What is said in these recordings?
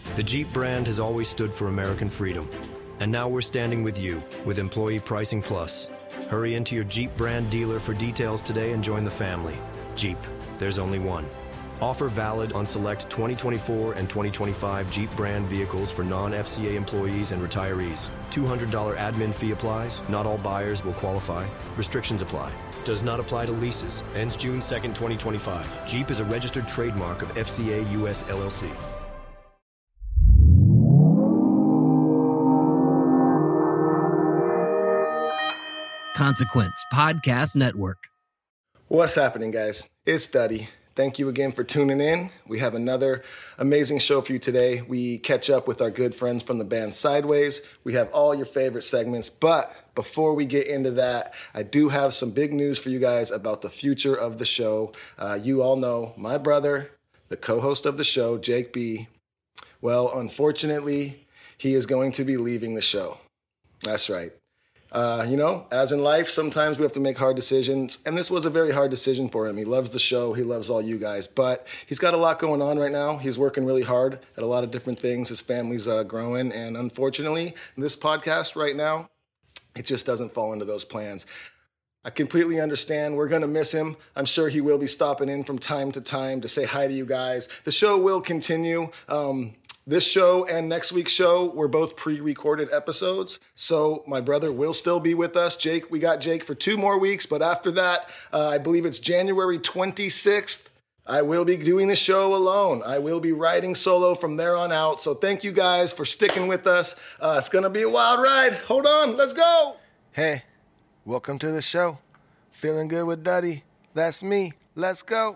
The Jeep brand has always stood for American freedom. And now we're standing with you with Employee Pricing Plus. Hurry into your Jeep brand dealer for details today and join the family. Jeep, there's only one. Offer valid on select 2024 and 2025 Jeep brand vehicles for non-FCA employees and retirees. $200 admin fee applies. Not all buyers will qualify. Restrictions apply. Does not apply to leases. Ends June 2nd, 2025. Jeep is a registered trademark of FCA US LLC. Consequence Podcast Network. What's happening, guys? It's Duddy. Thank you again for tuning in. We have another amazing show for you today. We catch up with our good friends from the band Sideways. We have all your favorite segments, but before we get into that, I do have some big news for you guys about the future of the show. You all know my brother, the co-host of the show, Jake B. Well, unfortunately, he is going to be leaving the show. That's right. As in life, sometimes we have to make hard decisions, and this was a very hard decision for him. He loves the show. He loves all you guys, but he's got a lot going on right now. He's working really hard at a lot of different things. His family's growing, and unfortunately, this podcast right now, it just doesn't fall into those plans. I completely understand. We're going to miss him. I'm sure he will be stopping in from time to time to say hi to you guys. The show will continue. This show and next week's show were both pre-recorded episodes, so my brother will still be with us. Jake, we got Jake for 2 more weeks, but after that, I believe it's January 26th, I will be doing the show alone. I will be riding solo from there on out, so thank you guys for sticking with us. It's going to be a wild ride. Hold on, let's go. Hey, welcome to the show. Feeling good with Duddy. That's me. Let's go.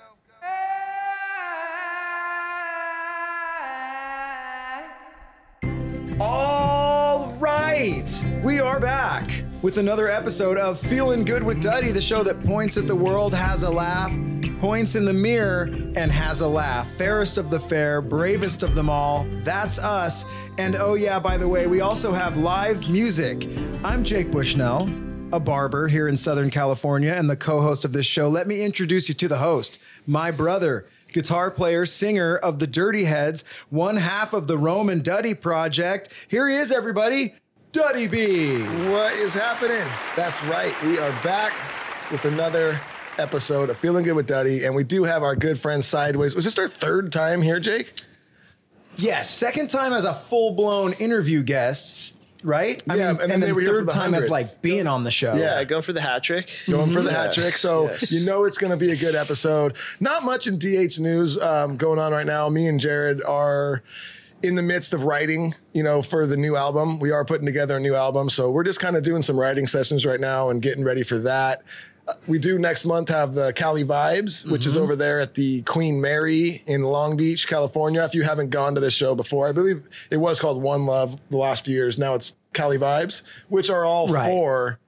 All right, we are back with another episode of Feeling Good with Duddy, the show that points at the world, has a laugh, points in the mirror, and has a laugh. Fairest of the fair, bravest of them all, that's us. And oh yeah, by the way, we also have live music. I'm Jake Bushnell, a barber here in Southern California and the co-host of this show. Let me introduce you to the host, my brother, guitar player, singer of the Dirty Heads, one half of the Roman Duddy Project. Here he is, everybody, Duddy B. What is happening? That's right. We are back with another episode of Feeling Good with Duddy, and we do have our good friend Sideways. Was this our 3rd time here, Jake? Yes, 2nd time as a full-blown interview guest, right? I mean, and then they were here for 3rd the time as 100th. like being on the show. Yeah. Going for the hat trick. Going for the hat trick. So yes. You know it's going to be a good episode. Not much in DH news going on right now. Me and Jared are in the midst of writing, for the new album. We are putting together a new album. So we're just kind of doing some writing sessions right now and getting ready for that. We do next month have the Cali Vibes, which is over there at the Queen Mary in Long Beach, California. If you haven't gone to this show before, I believe it was called One Love the last few years. Now it's Cali Vibes, which are all 4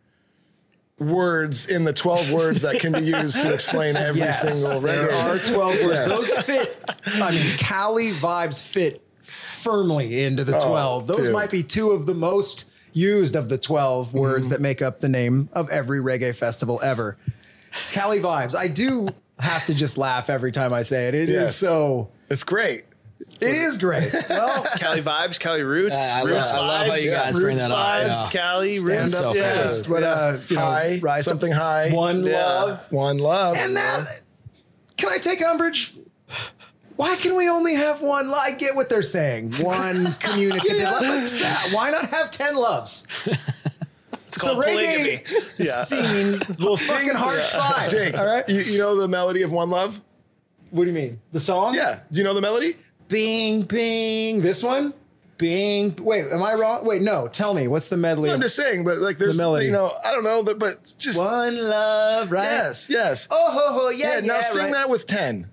words in the 12 words that can be used to explain every single reggae. There are 12 words. Yes. Those fit, Cali Vibes fit firmly into the 12. Those dude. might be 2 of the most used of the 12 words that make up the name of every reggae festival ever. Cali Vibes. I do have to just laugh every time I say it. It is so... It's great. It is great. Well, Cali Vibes, Cali Roots. I Roots love how you guys bring that up. Vibes, Cali Roots. stand up fast. But, High, rise up. something high. One love. One love. And that... Can I take umbrage? Why can we only have one? I get what they're saying. One communicative love. Why not have 10 loves? It's called polygamy. Scene. We'll fucking harsh 5. Jake, all right? You know the melody of One Love? What do you mean? The song? Yeah. Do you know the melody? Bing, bing. This one? Bing. Wait, am I wrong? Wait, no. Tell me. What's the medley? I'm just saying, but like there's, The melody. I don't know, but just. One love, right? Yes. Oh, ho, ho, yeah, Now sing right. that with 10.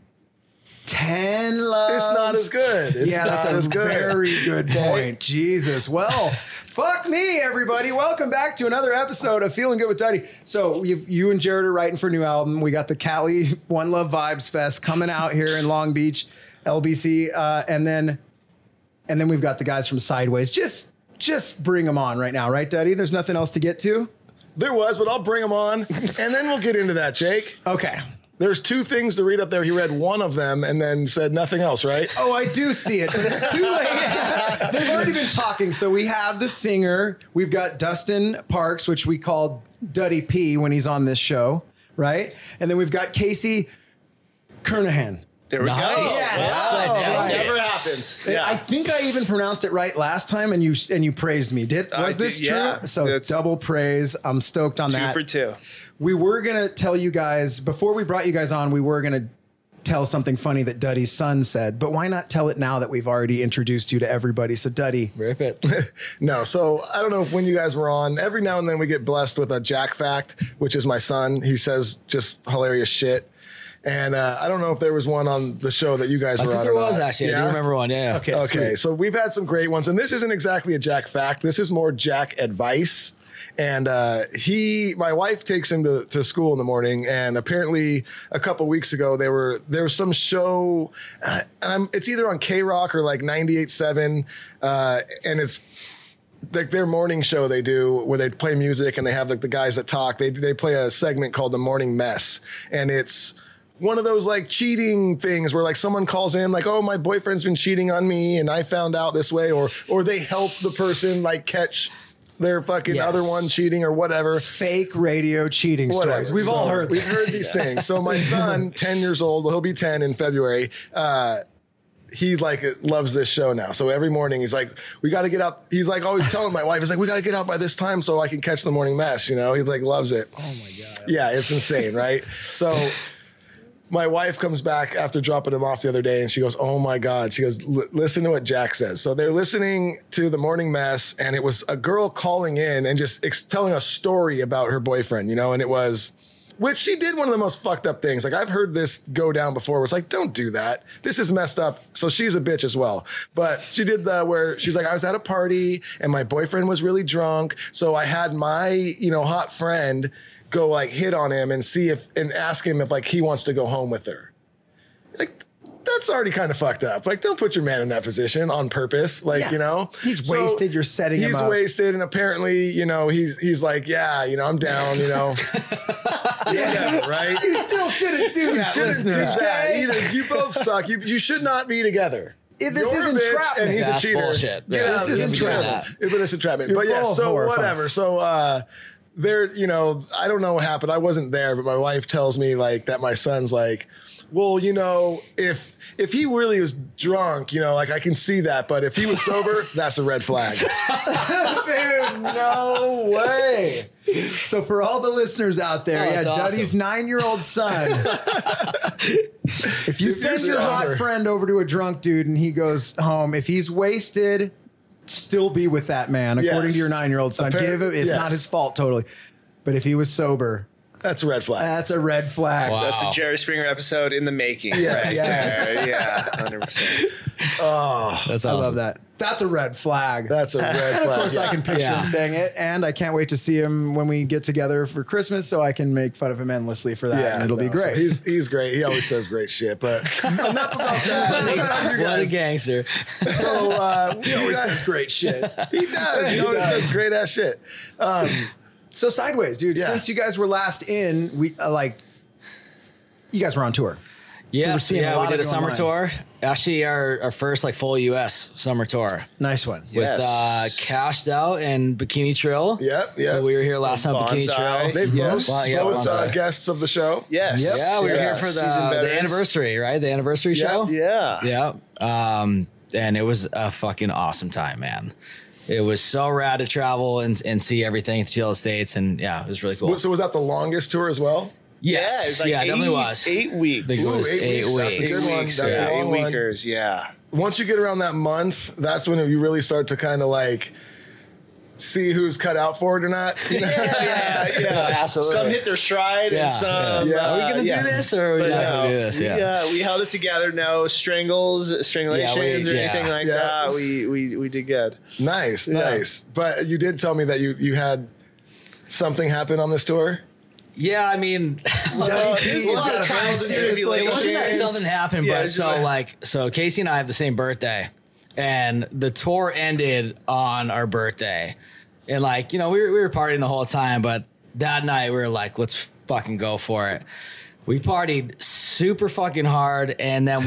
10 loves. It's not as good. It's yeah, not that's as a good. very good point. Jesus. Well, fuck me, everybody. Welcome back to another episode of Feeling Good with Duddy. So you and Jared are writing for a new album. We got the Cali One Love Vibes Fest coming out here in Long Beach, LBC, and then we've got the guys from Sideways. Just bring them on right now, right, Duddy? There's nothing else to get to. There was, but I'll bring them on, and then we'll get into that, Jake. Okay. There's 2 things to read up there. He read one of them and then said nothing else, right? Oh, I do see it, but it's too late. They've already been talking. So we have the singer. We've got Dustin Parks, which we call Duddy P when he's on this show, right? And then we've got Casey Kernahan. There we go. Yes. Wow. Right. Never happens. Yeah. I think I even pronounced it right last time, and you praised me. Was this true? Yeah. So That's double praise. I'm stoked on 2 that. for 2. We were gonna tell you guys before we brought you guys on. We were gonna tell something funny that Duddy's son said, but why not tell it now that we've already introduced you to everybody? So Duddy, Rip it. No, so I don't know if when you guys were on, every now and then we get blessed with a Jack fact, which is my son. He says just hilarious shit. And I don't know if there was one on the show that you guys were on. I think there or was not. actually. I Yeah? do remember one. Yeah. Okay. Okay, sweet. so we've had some great ones, and this isn't exactly a Jack fact. This is more Jack advice. And my wife takes him to school in the morning, and apparently a couple weeks ago there was some show, it's either on K-Rock or like 98.7, and it's like their morning show they do where they play music and they have like the guys that talk. They play a segment called The Morning Mess, and it's one of those like cheating things where like someone calls in like, oh, my boyfriend's been cheating on me and I found out this way, or they help the person like catch their fucking Yes. other one cheating or whatever. Fake radio cheating Whatever. stories. We've all So heard. We've heard these things. So my son, 10 years old, well, he'll be 10 in February. He like loves this show now. So every morning he's like, we got to get up. He's like always telling my wife, he's like, we got to get out by this time so I can catch the morning mess. You know, he's like, loves it. Oh my God. Yeah, it's insane, right? So my wife comes back after dropping him off the other day and she goes, oh my God. She goes, listen to what Jack says. So they're listening to the morning mess, and it was a girl calling in and just telling a story about her boyfriend, you know, and it was, which she did one of the most fucked up things. Like I've heard this go down before where it's like, don't do that. This is messed up. So she's a bitch as well. But she did where she's like, I was at a party and my boyfriend was really drunk. So I had my, you know, hot friend go like hit on him and ask him if like he wants to go home with her. Like that's already kind of fucked up. Like don't put your man in that position on purpose. Like, Yeah. you know, He's wasted, you're setting him up. He's wasted. And apparently, you know, he's like, yeah, you know, I'm down, you know, yeah, right. You still shouldn't do that, Shouldn't do listeners. that either. You both suck. You should not be together. This You're is a bitch entrapment. and he's That's a cheater. bullshit. Get Yeah, out. this is It's entrapment. But it's entrapment. You're But yeah, both so horrifying. whatever. So there, you know, I don't know what happened. I wasn't there, but my wife tells me like that my son's like, well, you know, if he really was drunk, you know, like I can see that, but if he was sober, that's a red flag. Dude, no way. So for all the listeners out there, Oh, yeah, that's Duddy's awesome. 9-year-old son. If you send you're your hot sober. friend over to a drunk dude and he goes home, if he's wasted, still be with that man, according Yes. to your 9-year-old son. Give him, it's Yes. not his fault totally. But if he was sober, That's a red flag. that's a red flag. Wow. That's a Jerry Springer episode in the making. Yeah, right yeah. there. Yeah, 100%. That's I awesome. love that. That's a red flag. That's a red flag. And of course, I can picture Yeah. him saying it, and I can't wait to see him when we get together for Christmas, so I can make fun of him endlessly for that. and it'll be no, great. so he's great. He always says great shit. But enough about that. You What a guys. gangster. So he always says great shit. he does. He always says great ass shit. So sideways, dude. Yeah. Since you guys were last in, we you guys were on tour. Yes, seeing a yeah, lot we did of a you summer online. tour. Actually, our first like full U.S. summer tour Nice one. with Cashed Out and Bikini Trail. Yep. We were here last time. Bikini Bonsai. Trail. They've both, Well, yeah, both Bonsai. guests of the show. Yes. Yep. Yeah, we were here for Season the veterans. anniversary, right? The anniversary show. Yeah. Yeah. And it was a fucking awesome time, man. It was so rad to travel and see everything, see all the states, and yeah, it was really cool. So was that the longest tour as well? Yes, it's like yeah, it definitely was. 8 weeks. I think it was Ooh, 8 weeks. That's a good one. That's yeah, a long 8 one. weekers. Yeah. Once you get around that month, that's when you really start to kind of like see who's cut out for it or not. You know? Yeah, absolutely. Some hit their stride Yeah, and some. yeah. Are we gonna do this or are we But not gonna no, do this? Yeah. we held it together. No strangulations or anything like Yeah. that. We did good. Nice. But you did tell me that you had something happen on this tour. Yeah, I mean, There's a lot of trials and it wasn't that tribulations. something happened, Yeah, but it's just so Casey and I have the same birthday, and the tour ended on our birthday, and we were partying the whole time, but that night we were like, let's fucking go for it. we partied super fucking hard, and then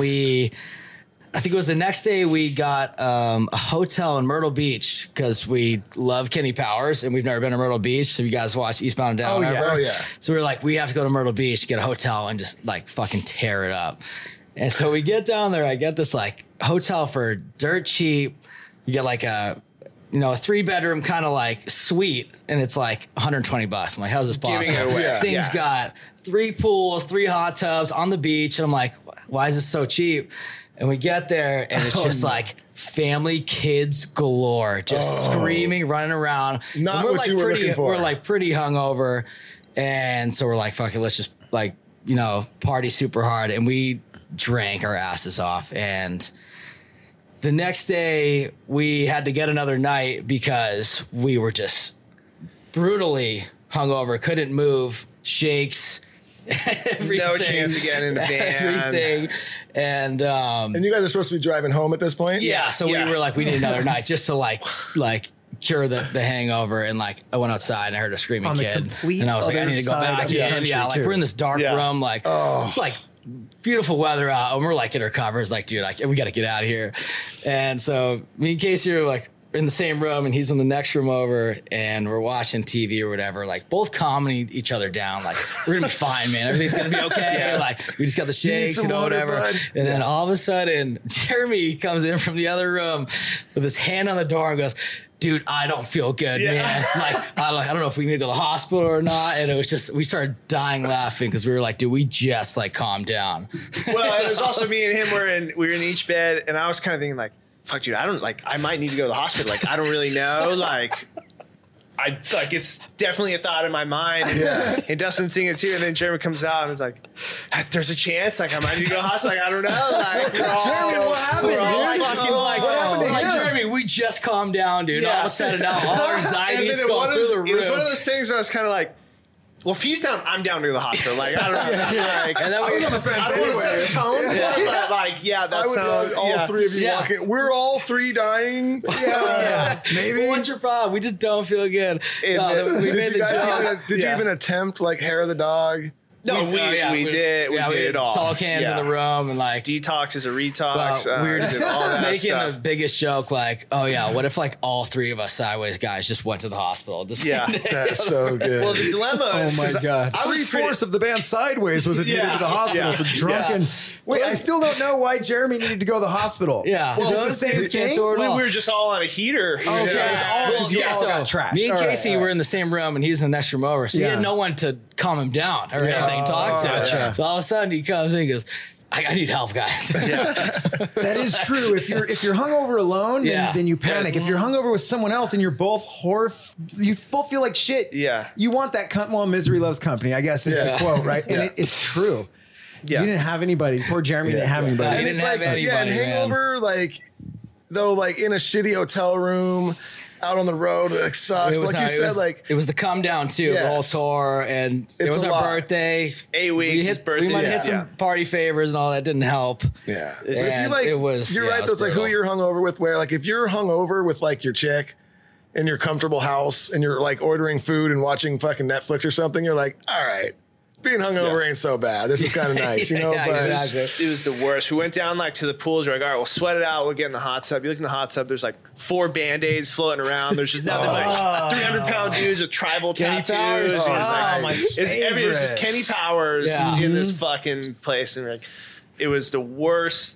I think it was the next day we got a hotel in Myrtle Beach because we love Kenny Powers and we've never been to Myrtle Beach. Have you guys watched Eastbound and Down? Oh yeah. So we were like, we have to go to Myrtle Beach, get a hotel, and just like fucking tear it up. And so we get down there. I get this like hotel for dirt cheap. You get like a 3-bedroom kind of like suite, and it's like $120. I'm like, how's this possible? Giving it away. Thing's got 3 pools, 3 hot tubs on the beach. And I'm like, why is this so cheap? And we get there, and it's just like family, kids galore, just screaming, running around. Not and we're what like you were pretty, looking for. we're like pretty hungover, and so we're like, fuck it, let's just like party super hard, and we drank our asses off. And the next day, we had to get another night because we were just brutally hungover, couldn't move, shakes. No chance of getting in the van. Everything. And you guys are supposed to be driving home at this point? yeah, so we were like, we need another night just to like cure the hangover. And like I went outside and I heard a screaming On the kid. complete And I was like, I other need to go side back of the in. country, Yeah, like too. we're in this dark Yeah. room, like it's like beautiful weather out, and we're like in our covers, like, dude, we got to get out of here. And so me and Casey are like in the same room, and he's in the next room over, and we're watching TV or whatever, like both calming each other down, like we're gonna be fine, man, everything's gonna be okay. Like we just got the shakes, some water, whatever. bud? And then all of a sudden, Jeremy comes in from the other room with his hand on the door and goes, dude, I don't feel good, man. Like, I don't know if we need to go to the hospital or not. And it was just, we started dying laughing because we were like, dude, we just like calmed down. Well, it was also me and him we were in each bed, and I was kind of thinking like, fuck, dude, I might need to go to the hospital. Like, I don't really know. Like, it's definitely a thought in my mind. And Dustin's thinking it too. And then Jeremy comes out and is like, there's a chance. Like, I might need to go to the hospital. Like, I don't know. Like, Jeremy, what happened, we're all dude? fucking like, What happened to Like, him? Jeremy, we just calmed down, dude. All of a sudden now, all our anxiety is going through the roof. It was one of those things where I was kind of like, well, if he's down, I'm down to the hospital. Like, I don't know. Like, And then we, I don't want to set the tone for it, but like, yeah, I that would sounds. all 3 of you Yeah. walking. We're all 3 dying. Maybe. what's your problem? We just don't feel good. No, we made the joke. Did you even attempt like hair of the dog? No, we did. We did it all. Tall cans in the room and like Detox is a retox. we were just did all that making stuff. the biggest joke, like, oh yeah, what if like all 3 of us sideways guys just went to the hospital? Just Yeah. That's so good. Well, the dilemma is, Oh my 'cause God! I was pretty- 3/4 of the band Sideways was admitted Yeah, to the hospital yeah, for drunken. Wait, I still don't know why Jeremy needed to go to the hospital. Yeah. Is it Well, the same things can't thing? tour at we all. were just all on a heater. Okay, it was all because you all got trashed. Me and All right, Casey all right. were in the same room, and he's in the next room over, so he Yeah. had no one to calm him down or anything, talk to. gotcha. So all of a sudden he comes in and goes, I need help, guys. That is true. If you're hungover alone, then you panic. If you're hungover with someone else and you're both you both feel like shit. Yeah. You want that misery loves company, I guess is the quote, right? And it's true. Yeah. You didn't have anybody. Poor Jeremy didn't have anybody. He And didn't it's have like, anybody, and hangover, like in a shitty hotel room, out on the road, it sucks. It was, Like you said, it was the come down too, the whole Yes. tour, and it It's was a our lot. birthday. 8 weeks, his birthday, We might yeah. hit some Yeah. party favors and all that didn't help. yeah. And If you like, it was, you're yeah, right. it Though was it's like who brutal. you're hungover with. Where like if you're hungover with like your chick in your comfortable house and you're like ordering food and watching fucking Netflix or something, you're like, all right, being hungover ain't so bad. This is kind of nice, you know. Yeah, but exactly. It was the worst. We went down like to the pools. We're like, all right, we'll sweat it out. We'll get in the hot tub. You look in the hot tub. There's like 4 Band-Aids floating around. There's just nothing like 300-pound dudes with tribal Kenny tattoos. Powers. And it's like, Oh, my it was just Kenny Powers Yeah. in this fucking place, and we're like, it was the worst.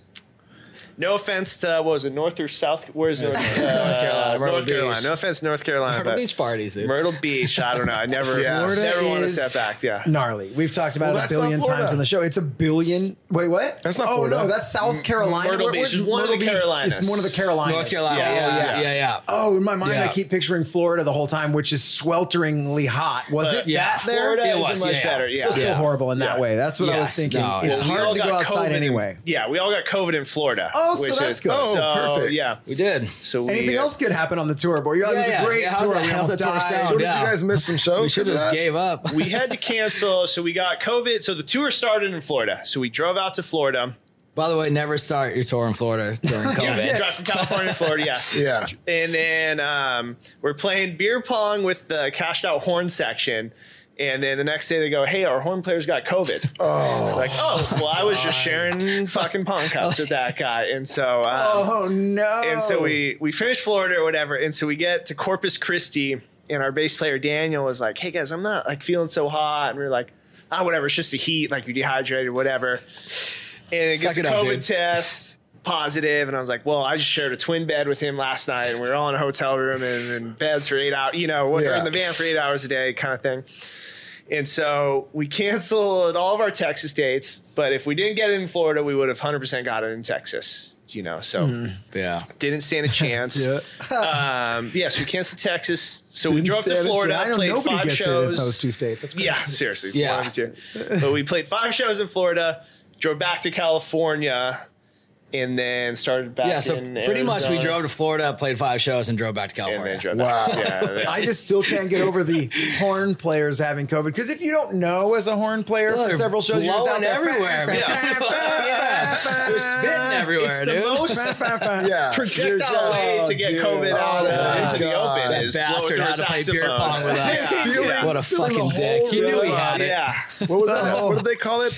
No offense to, what was it, North or South? Where's North Carolina, Myrtle North Carolina. Beach. No offense to North Carolina. Myrtle but Beach parties, dude. Myrtle Beach. I don't know. I never, Florida never want to is step back. Yeah. Gnarly. We've talked about Well, it a that's not billion Florida. times on the show. It's a billion. Wait, what? That's not Oh Florida. no, that's South Carolina. Myrtle Beach is one of the Beach? Carolinas. It's one of the Carolinas. North Carolina. Yeah. Yeah. Oh, in my mind, I Yeah. keep picturing Florida the whole time, which is swelteringly hot. Was But it yeah, that there? Florida It is was, much yeah. better. Still, Yeah. still horrible in that Yeah. way. That's what I was Yes. thinking. No, It's well, We all hard to got go outside COVID anyway. Yeah, we all got COVID in Florida. Oh, so which that's is- good. Oh, perfect. Yeah. We did. So we, Anything else could happen on the tour, boy? It was a great How's tour. that- We how's almost that tour died. sound? So did Yeah. you guys miss some shows? We should 'cause have of just that? gave up. We had to cancel, so we got COVID. So the tour started in Florida. So we drove out to Florida. By the way, never start your tour in Florida during COVID. Drive from California to Florida, yeah. Yeah. And then we're playing beer pong with the cashed out horn section. And then the next day they go, hey, our horn player's got COVID. Like, well, I was just sharing fucking pong cups with that guy. And so, Oh no. and so we finished Florida or whatever. And so we get to Corpus Christi, and our bass player Daniel was like, hey guys, I'm not like feeling so hot. And we were like, whatever, it's just the heat, like you're dehydrated, whatever. And it gets a COVID test positive, and I was like, well, I just shared a twin bed with him last night, and we were all in a hotel room and beds for 8 hours, we're in the van for 8 hours a day kind of thing. And so we canceled all of our Texas dates, but if we didn't get it in Florida, we would have 100% got it in Texas, so didn't stand a chance. So we canceled Texas. So we drove to Florida, played 5 shows. In those 2 states. That's crazy. Yeah, seriously. Yeah. But we played 5 shows in Florida, drove back to California, and then started back in pretty Arizona. much we drove to Florida, played 5 shows, and drove back to California. Wow. Yeah, I just still can't get over the horn players having COVID, because if you don't know as a horn player for several shows, you're just out there everywhere. They're spitting everywhere, dude. Projectile way to get COVID out into the open is bastard had to play beer pong with us. Yeah. What a fucking dick. He knew he had it. Yeah. What was that? What did they call it?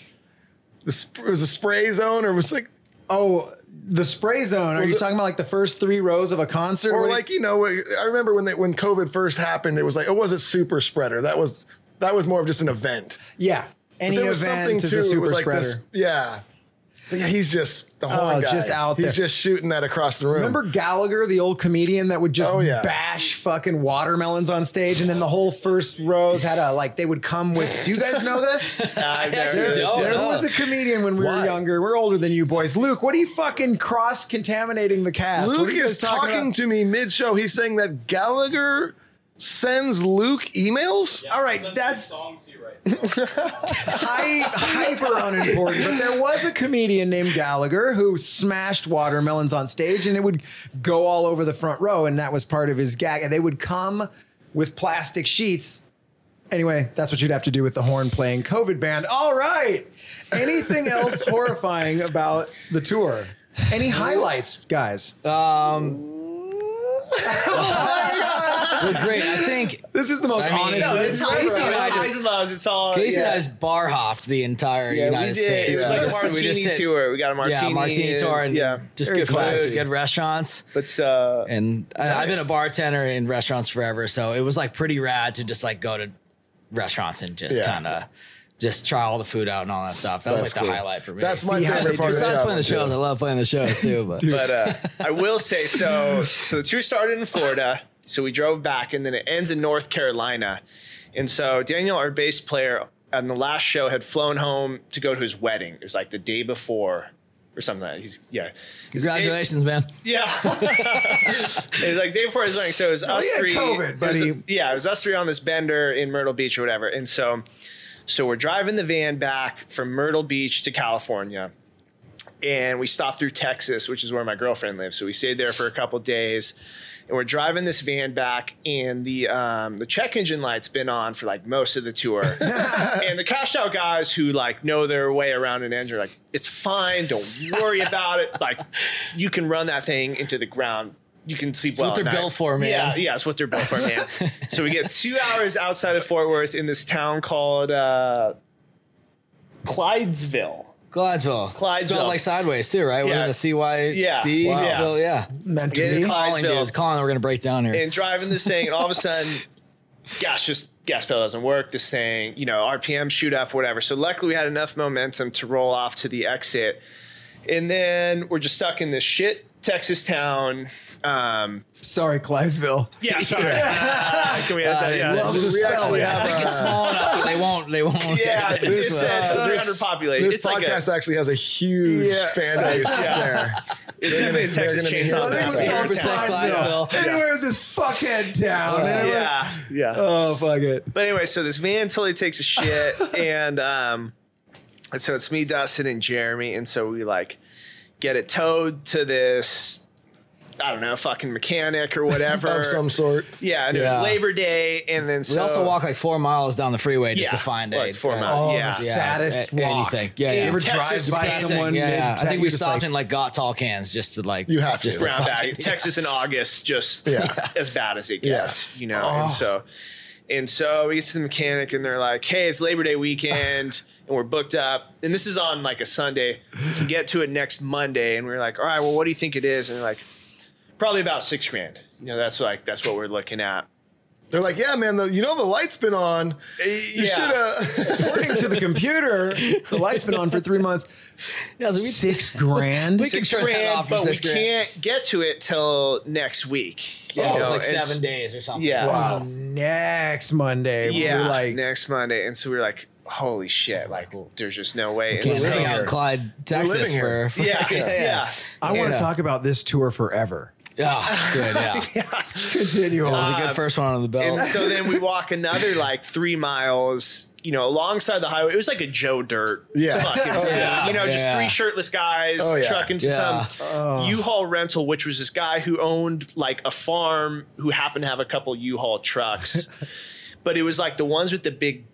It was a spray zone, or was like. Oh, the spray zone. Are you talking about like the first 3 rows of a concert? Or like, I remember when COVID first happened, it was like, it wasn't super spreader. That was more of just an event. Yeah. Any there was something event is too, a it super was like spreader. this, yeah. But yeah, he's just the horn guy. Just out there. He's just shooting that across the room. Remember Gallagher, the old comedian that would just bash fucking watermelons on stage, and then the whole first rows had they would come with, do you guys know this? There was a comedian when we were younger. We're older than you boys. Luke, what are you fucking cross-contaminating the cast? Luke is talking to me mid-show. He's saying that Gallagher sends Luke emails? All right, that's songs he writes. hyper unimportant, but there was a comedian named Gallagher who smashed watermelons on stage, and it would go all over the front row, and that was part of his gag. And they would come with plastic sheets. Anyway, that's what you'd have to do with the horn playing COVID band. All right. Anything else horrifying about the tour? Any highlights, guys? We're great. I think this is the most honest. It's highs and lows. It's all. Casey and I just bar hopped the entire United States. It was like a martini tour. We got a martini tour and just Very good classy. food, good restaurants. But and I've been a bartender in restaurants forever, so it was like pretty rad to just like go to restaurants and just kind of just try all the food out and all that stuff. That was like the highlight for me. That's my favorite part. Besides playing the shows, I love playing the shows too. But I will say, so the tour started in Florida. So we drove back, and then it ends in North Carolina. And so Daniel, our bass player, on the last show had flown home to go to his wedding. It was like the day before or something like that. Congratulations, man. Yeah. It was like day before his wedding. So it was us three. COVID, buddy. It was us 3 on this bender in Myrtle Beach or whatever. And so we're driving the van back from Myrtle Beach to California. And we stopped through Texas, which is where my girlfriend lives. So we stayed there for a couple days. And we're driving this van back, and the check engine light's been on for like most of the tour. And the cash out guys who like know their way around an engine are like, it's fine, don't worry about it. Like, you can run that thing into the ground. You can sleep well. It's what they're built for, man. Yeah, it's what they're built for, man. So we get 2 hours outside of Fort Worth in this town called Clydesville. Clydesville. Spelled like sideways too, right? Yeah. We're gonna CYD. Yeah. Wow. Well, yeah. Meant to It's be. Clydesville. It's calling. We're gonna break down here. And driving this thing, and all of a sudden, gas pedal doesn't work. This thing, RPM shoot up, whatever. So luckily, we had enough momentum to roll off to the exit, and then we're just stuck in this shit Texas town. Sorry, Clydesville. Yeah, sorry. Can we have that? Yeah. Love the spell. I think it's small enough. They won't. Yeah, it's a 300 population. This It's podcast like actually has a huge fan base there. it's definitely a Texas chainsaw. I think it was town. Clydesville. Anyway, it was this fuckhead town. Yeah. Oh, fuck it. But anyway, so this van totally takes a shit, and so it's me, Dustin, and Jeremy, and so we like get it towed to this, I don't know, fucking mechanic or whatever Of some sort. Yeah, and it was Labor Day, and then We also walk like 4 miles down the freeway just to find it's 4 miles. Oh, Yeah. the saddest walk. anything. Yeah, You yeah. ever Texas drive by is someone I think we just stopped like, and like got tall cans just to like. You have to. just Round fuck back. it. Texas in August, just Yeah. as bad as it gets, And And so we get to the mechanic and they're like, hey, it's Labor Day weekend and we're booked up. And this is on like a Sunday. We can get to it next Monday. And we're like, all right, well, what do you think it is? And they're like, probably about $6,000. You know, that's what we're looking at. They're like, yeah, man, the light's been on. You should have. According to the computer, the light's been on for 3 months. Yeah, so $6,000. We can turn that off for but we $6,000. can't get to it till next week. Yeah, You it was know, like it's- 7 days or something. Yeah. Wow. Next Monday. Yeah, We're like, next Monday. And so we were like, holy shit, like there's just no way. And Can't so- hang out in Clyde, Texas living here. for yeah. I want to Yeah. talk about this tour forever. Yeah, good, yeah. Continue. It was a good first one on the belt. And so then we walk another like 3 miles, you know, alongside the highway. It was like a Joe Dirt Yeah. fucking scene. yeah. You know, just Yeah. 3 shirtless guys Oh, yeah. trucking to Yeah. some U-Haul rental, which was this guy who owned like a farm who happened to have a couple U-Haul trucks. But it was like the ones with the big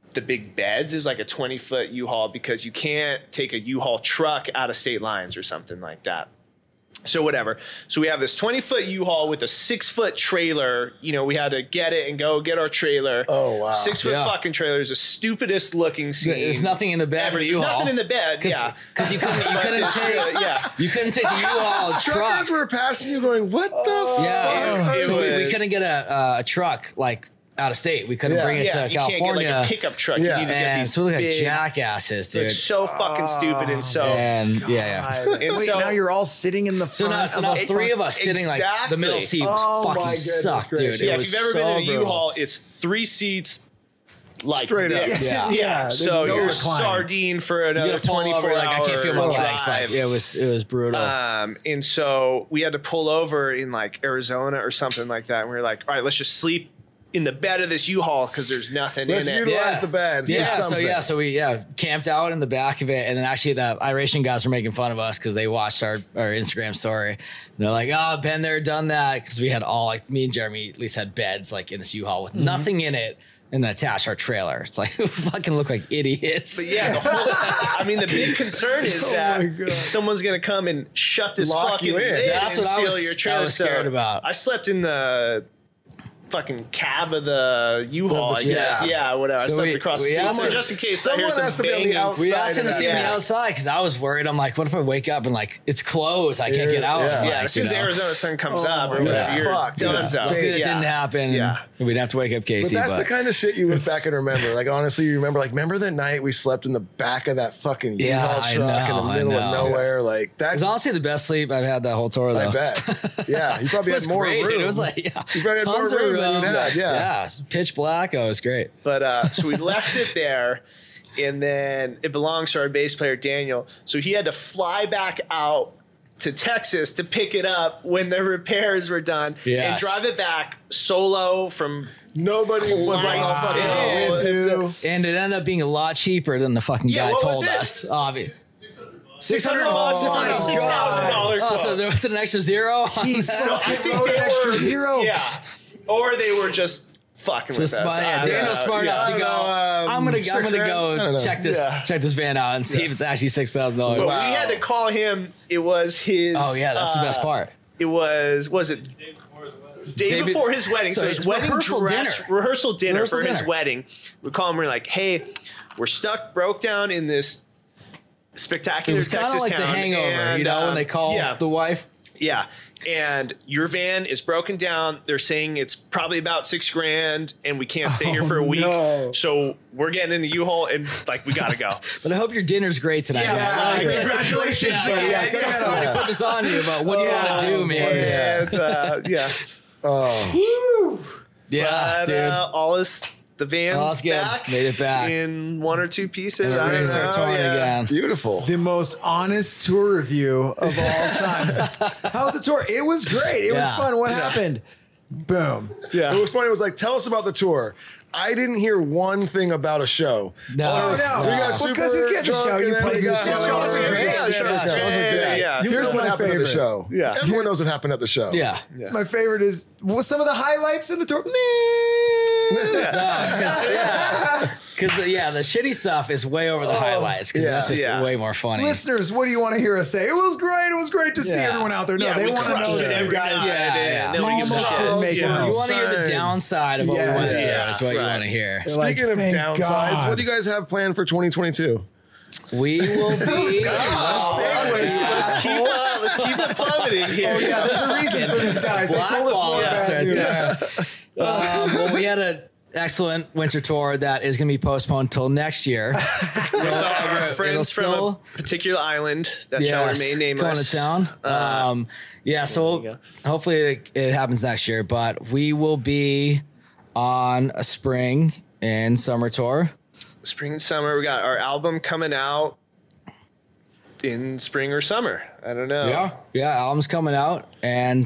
beds. It was like a 20-foot U-Haul because you can't take a U-Haul truck out of state lines or something like that. So whatever. So we have this 20-foot U-Haul with a 6-foot trailer. You know, we had to get it and go get our trailer. Oh, wow. 6-foot Yeah. fucking trailer is the stupidest looking scene. There's nothing in the bed for the There's U-Haul. nothing in the bed. Yeah. Because you couldn't take Yeah. you couldn't take the U-Haul truck. Truckers were passing you going, what the Yeah, fuck? It so we was- couldn't get a truck like out of state. We couldn't bring it Yeah, to you can't get California. like a pickup truck. Yeah. You need to get And these so we look like big, jackasses, look dude. so fucking stupid and so. And yeah. And Wait, so- now you're all sitting in the So front. now of a 3 of us sitting like the middle Exactly. seat Oh, my fucking goodness sucked, gracious. dude. Yeah, It if was you've ever been so in a brutal. U-Haul, it's 3 seats. Like Straight up. this. Yeah. Yeah. There's so no you're recline. sardine for You another gotta pull 24 over, like I can't feel my legs. Like, drive. it was brutal. And so we had to pull over in like Arizona or something like that. And we were like, all right, let's just sleep in the bed of this U-Haul because there's nothing Let's in it. utilize the bed. Yeah, for something. so we camped out in the back of it, and then actually the Iration guys were making fun of us because they watched our Instagram story. And they're like, "Oh, been there, done that," because we had all like me and Jeremy at least had beds like in this U-Haul with nothing in it, and then attached our trailer. It's like we fucking look like idiots. But yeah, the whole, I mean, the big concern is my that God. someone's going to come and shut this Lock fucking you in. lid That's and what I seal was- your I trailer. was scared about. I slept in the fucking cab of the U-Haul, I guess. yeah. Yeah, whatever. So I slept we- across the we seat. asked So him- just in case I hear someone some has to be on the banging. outside. We asked him to of see that. me outside because I was worried. I'm like, what if I wake up and like it's closed? I can't get out. Yeah. I'm Yeah, like, as soon as you know. Arizona sun comes up or my whatever, God. you're Fuck, dude. done. Yeah. Luckily, it Yeah. didn't happen. Yeah. and we'd have to wake up But Casey. that's the kind of shit you look back and remember. Like, honestly, you remember that night we slept in the back of that fucking Yeah, U-Haul I truck in know, the I middle of know. nowhere. Like, It that's, was honestly the best sleep I've had that whole tour, though. I bet. Yeah, you probably It was had more great, room. dude. It was like, yeah, You probably had more tons of room than room. you'd had, yeah. pitch black. Oh, it was great. But so we left it there, and then it belongs to our bass player Daniel. So he had to fly back out to Texas to pick it up when the repairs were done and Yes. drive it back solo from. Nobody was like, Lights fucking out. into. And it ended up being a lot cheaper than the fucking Yeah, guy what was told it? us. $600 Oh, $600 God. Oh, so there was an extra zero on that? So I think wrote they an extra were zero. Yeah, or they were just fucking So with us. smart, I yeah, don't Daniel's know. smart Yeah. enough to go. I'm gonna $6,000? I don't go know. check this van out and see if it's actually $6,000. But we had to call him. It was his. Oh yeah, that's the best part. It was it day before his wedding? So his it's wedding rehearsal dress, dinner. rehearsal dinner Rehearsal for his dinner. wedding. We call him. We're like, hey, we're broke down in this It spectacular was kind of Texas like the town, Hangover, and, you know, when they call yeah, the wife. yeah. And your van is broken down. They're saying it's probably about $6,000, and we can't stay here for a week. no. So we're getting in a U-Haul, and like we gotta go. But I hope your dinner's great tonight. Yeah, man. Like, congratulations Yeah, again. yeah, Yeah. Somebody put this on you, but what do you want to do, man? And, yeah. Yeah, But, dude. all is the van's All's good. back. Made it back. in 1 or 2 pieces. And the I don't rings are know. torn Yeah. again. Beautiful. The most honest tour review of all time. How's the tour? It was great. It was Yeah. fun. What happened? Boom. Yeah. It was funny. It was like, tell us about the tour. I didn't hear one thing about a show. No. Oh, no. We got Well, super 'cause you get the drunk show, and you then play we the got- show. Yeah, It was great. yeah, the show was Yeah. great. Yeah. You Here's know what my happened at the favorite. show. Yeah. Everyone knows what happened at the show. Yeah. My favorite is some of the highlights in the tour. Meh. Because the shitty stuff is way over the highlights because that's just way more funny. Listeners, what do you want to hear us say? It was great. It was great to see everyone out there. No, they want to know that you guys almost didn't make it. You want to hear the downside of what we want to hear. That's what you want to hear. Speaking of downsides, what do you guys have planned for 2022? We will be. Let's keep it plummeting here. Oh yeah, there's a reason for this, guys. They told us more bad news. Well, we had an excellent winter tour that is going to be postponed till next year. So our friends from a particular island that shall remain nameless. Going to town. So hopefully it happens next year. But we will be on a spring and summer tour. Spring and summer. We got our album coming out in spring or summer. I don't know. Yeah, album's coming out. And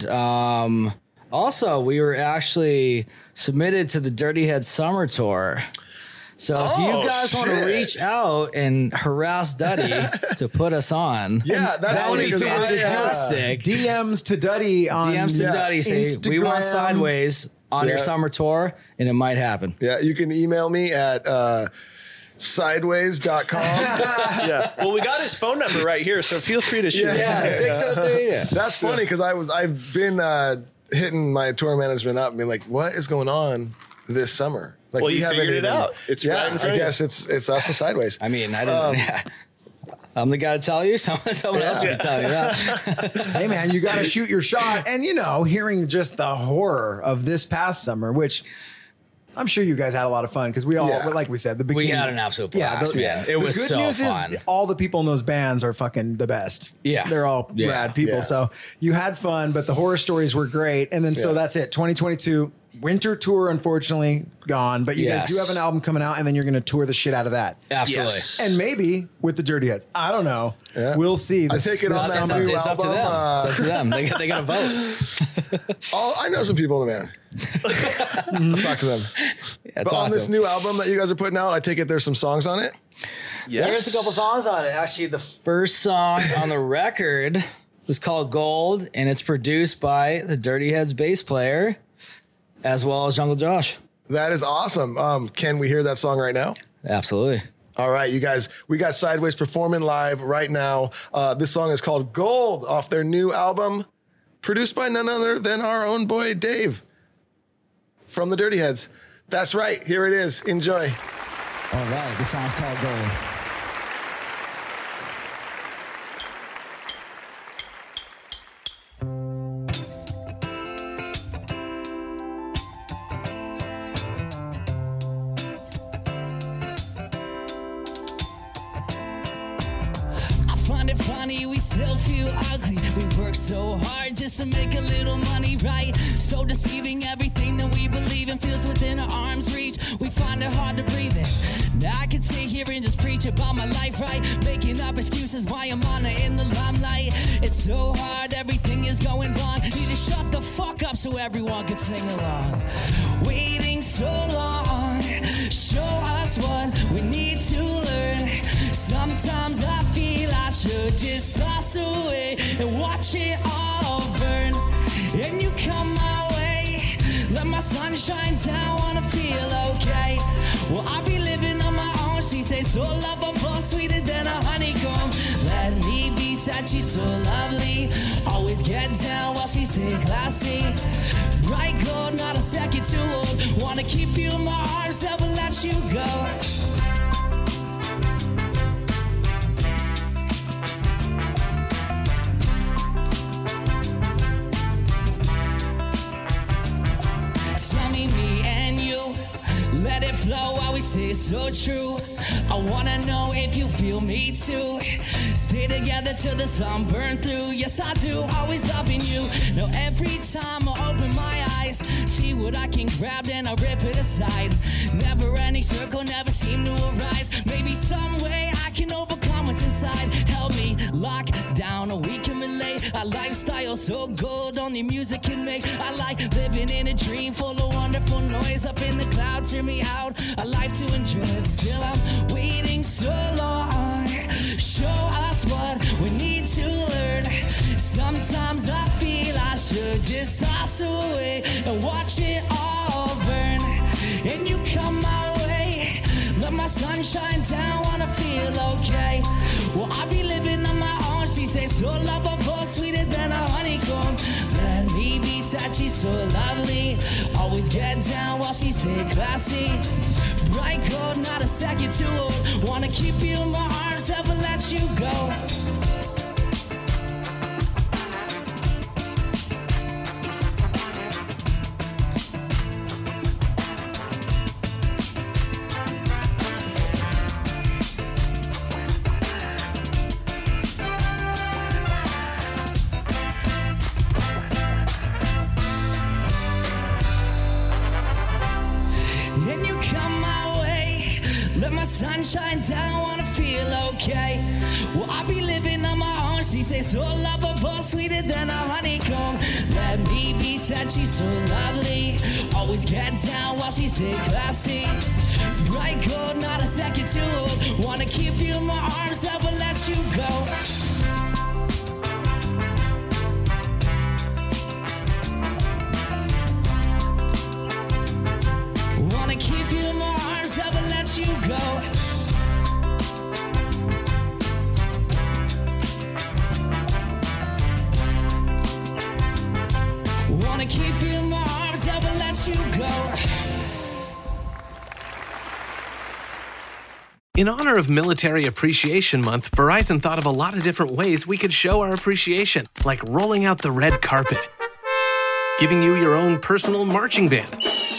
also, we were actually submitted to the Dirty Head Summer Tour. So if you guys want to reach out and harass Duddy to put us on, that would be fantastic. DMs to Duddy on Duddy. Say, Instagram. we want Sideways on your summer tour, and it might happen. Yeah, you can email me at sideways.com. Well, we got his phone number right here, so feel free to shoot. 603. That's funny because I've been hitting my tour management up and being like, what is going on this summer? Like, well, you figured it out. It's right in front of you. I guess it's us and Sideways. I mean, I didn't. I'm the guy to tell you. Someone else will tell you that. Hey, man, you got to shoot your shot. And, hearing just the horror of this past summer, which I'm sure you guys had a lot of fun because we all, like we said, we had an absolute blast. It was so fun. The good news is all the people in those bands are fucking the best. Yeah. They're all rad people. Yeah. So you had fun, but the horror stories were great. And then so that's it. 2022 winter tour, unfortunately, gone. But you guys do have an album coming out, and then you're going to tour the shit out of that. Absolutely. Yes. And maybe with the Dirty Heads. I don't know. Yeah. We'll see. I take it on that new album. It's up to them. It's up to them. They got to vote. I know some people in the band. I'll talk to them. But on this new album that you guys are putting out, I take it there's some songs on it? Yes. There's a couple songs on it. Actually, the first song on the record was called Gold, and it's produced by the Dirty Heads bass player, as well as Jungle Josh. That is awesome. Can we hear that song right now? Absolutely. All right, you guys, we got Sideways performing live right now. This song is called Gold off their new album, produced by none other than our own boy, Dave, from the Dirty Heads. That's right. Here it is. Enjoy. All right. This song's called Gold. We still feel ugly. We work so hard just to make a little money, right? So deceiving, everything that we believe in feels within our arm's reach. We find it hard to breathe in. Now I can sit here and just preach about my life, right? Making up excuses why I'm on it in the limelight. It's so hard, everything is going wrong. Need to shut the fuck up so everyone can sing along. Waiting so long, show us what we need to learn. Sometimes I feel I should just toss away and watch it all burn. And you come my way, let my sun shine down, wanna feel okay. Well, I'll be living on my own. She says so lovable, sweeter than a honeycomb. Let me be sad, she's so lovely. Always get down while she stay classy. Bright gold, not a second too old. Wanna keep you in my arms, never let you go. Let it flow while we stay so true. I wanna know if you feel me too. Stay together till the sun burn through. Yes, I do, always loving you. Now every time I open my eyes, see what I can grab, then I rip it aside. Never ending circle, never seem to arise. Maybe some way I can overcome what's inside. Help me lock down, or we can relate. A lifestyle so gold, only music can make. I like living in a dream full of wonderful noise. Up in the clouds, hear me out, a life to enjoy. Still I'm waiting so long. Show us what we need to learn. Sometimes I feel I should just toss away and watch it all burn. And you come my way, let my sun shine down, wanna feel okay. Well, I be living on my own, she says, so lovable, sweeter than a honeycomb. Let me be sad, she's so lovely. Always get down while she stay classy. Bright gold, not a second too old. Wanna keep you in my arms, never let you go. And you come my way, let my sun shine down, wanna feel okay. Well, I be living on my own, she says, so lovable, sweeter than a honeycomb. Let me be sad, she's so lovely. Always get down while she stay classy. Bright gold, not a second too old. Wanna keep you in my arms, never let you go. Wanna keep you in my arms, never let you go. Wanna keep you in my arms, never let you go. In honor of Military Appreciation Month, Verizon thought of a lot of different ways we could show our appreciation, like rolling out the red carpet, giving you your own personal marching band,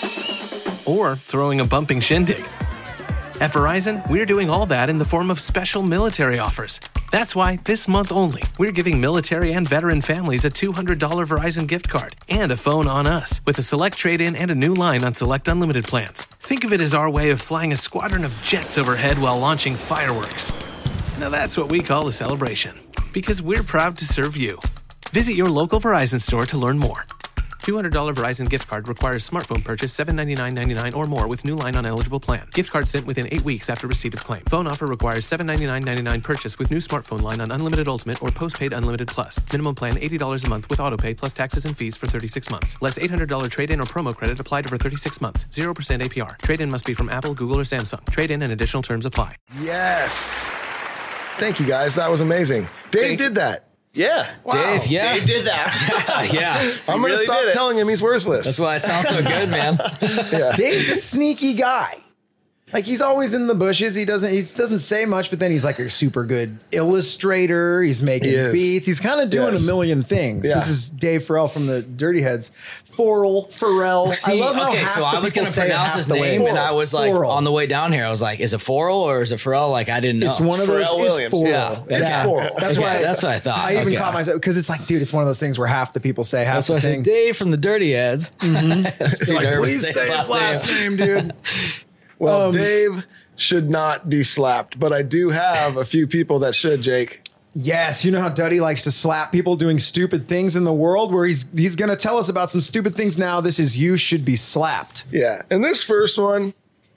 or throwing a bumping shindig. At Verizon, we're doing all that in the form of special military offers. That's why, this month only, we're giving military and veteran families a $200 Verizon gift card and a phone on us, with a select trade-in and a new line on select unlimited plans. Think of it as our way of flying a squadron of jets overhead while launching fireworks. Now that's what we call a celebration, because we're proud to serve you. Visit your local Verizon store to learn more. $200 Verizon gift card requires smartphone purchase $799.99 or more with new line on eligible plan. Gift card sent within 8 weeks after receipt of claim. Phone offer requires $799.99 purchase with new smartphone line on Unlimited Ultimate or Postpaid Unlimited Plus. Minimum plan $80 a month with autopay plus taxes and fees for 36 months. Less $800 trade-in or promo credit applied over 36 months. 0% APR. Trade-in must be from Apple, Google, or Samsung. Trade-in and additional terms apply. Yes. Thank you, guys. That was amazing. Dave did that. Yeah. Wow. Dave, yeah. Dave did that. Yeah. I'm going to really stop did it. telling him he's worthless. That's why it sounds so good, man. Yeah. Dave's a sneaky guy. Like, he's always in the bushes. He doesn't say much, but then he's like a super good illustrator. He's making He is. beats. He's kind of doing Yes. a million things. Yeah. This is Dave Farrell from the Dirty Heads. Pharrell. See, I love how okay, half so the I was people going to say it pronounce half his the way. name, and I was like, Pharrell. on the way down here, I was like, is it Pharrell or is it Pharrell? Like, I didn't know. It's one of those. Pharrell It's Williams. Pharrell. Yeah, It's yeah. Pharrell. That's Okay, why. that's what I thought. I even Okay. caught myself because it's like, dude, it's one of those things where half the people say half That's why I the said thing. Dave from the Dirty Heads. They're like, please say his last name, dude. Well, Dave should not be slapped, but I do have a few people that should, Jake. Yes, you know how Duddy likes to slap people doing stupid things in the world, where he's going to tell us about some stupid things now. This is You Should Be Slapped. Yeah. And this first one,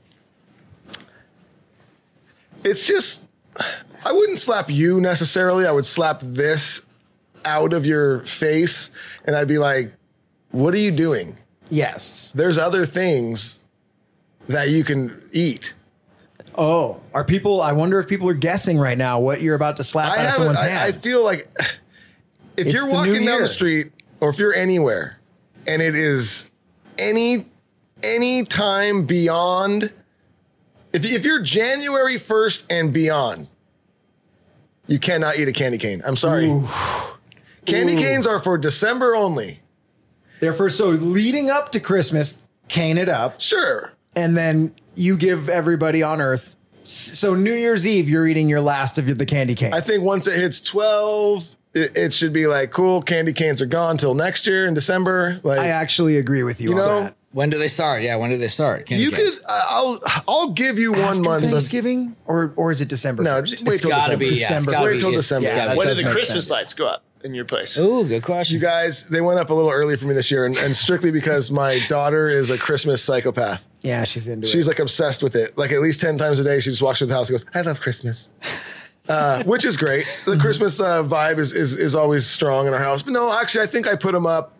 it's just, I wouldn't slap you necessarily. I would slap this out of your face and I'd be like, what are you doing? Yes. There's other things that you can eat. Oh, are people, I wonder if people are guessing right now what you're about to slap out of someone's hand. I feel like if It's you're the new walking down year. the street or if you're anywhere and it is any time beyond, if you're January 1st and beyond, you cannot eat a candy cane. I'm sorry. Candy canes are for December only. Therefore, so leading up to Christmas, cane it up, Sure. and then you give everybody on Earth. So New Year's Eve, you're eating your last of the candy canes. I think once it hits 12, it should be like, cool, candy canes are gone till next year in December. Like, I actually agree with you, you on know, that. When do they start? Yeah, when do they start? Candy you canes. could, I'll give you one After month. Thanksgiving, or is it December? No, 1st? just wait It's till gotta December. be, yeah, it's December. gotta Wait be. till It's December. gotta be. When do does the make Christmas sense. lights go up in your place? Ooh, good question. You guys, they went up a little early for me this year, and strictly because my daughter is a Christmas psychopath. Yeah, she's into it. She's like obsessed with it. Like at least 10 times a day, she just walks through the house and goes, I love Christmas. which is great. The Christmas vibe is always strong in our house. But no, actually, I think I put them up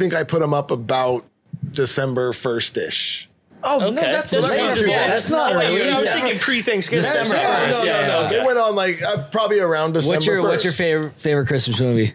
about December 1st-ish. Oh, no, that's reasonable. That's not like I was thinking pre-Thanksgiving. December. No. They went on like probably around December 1st. What's your favorite Christmas movie?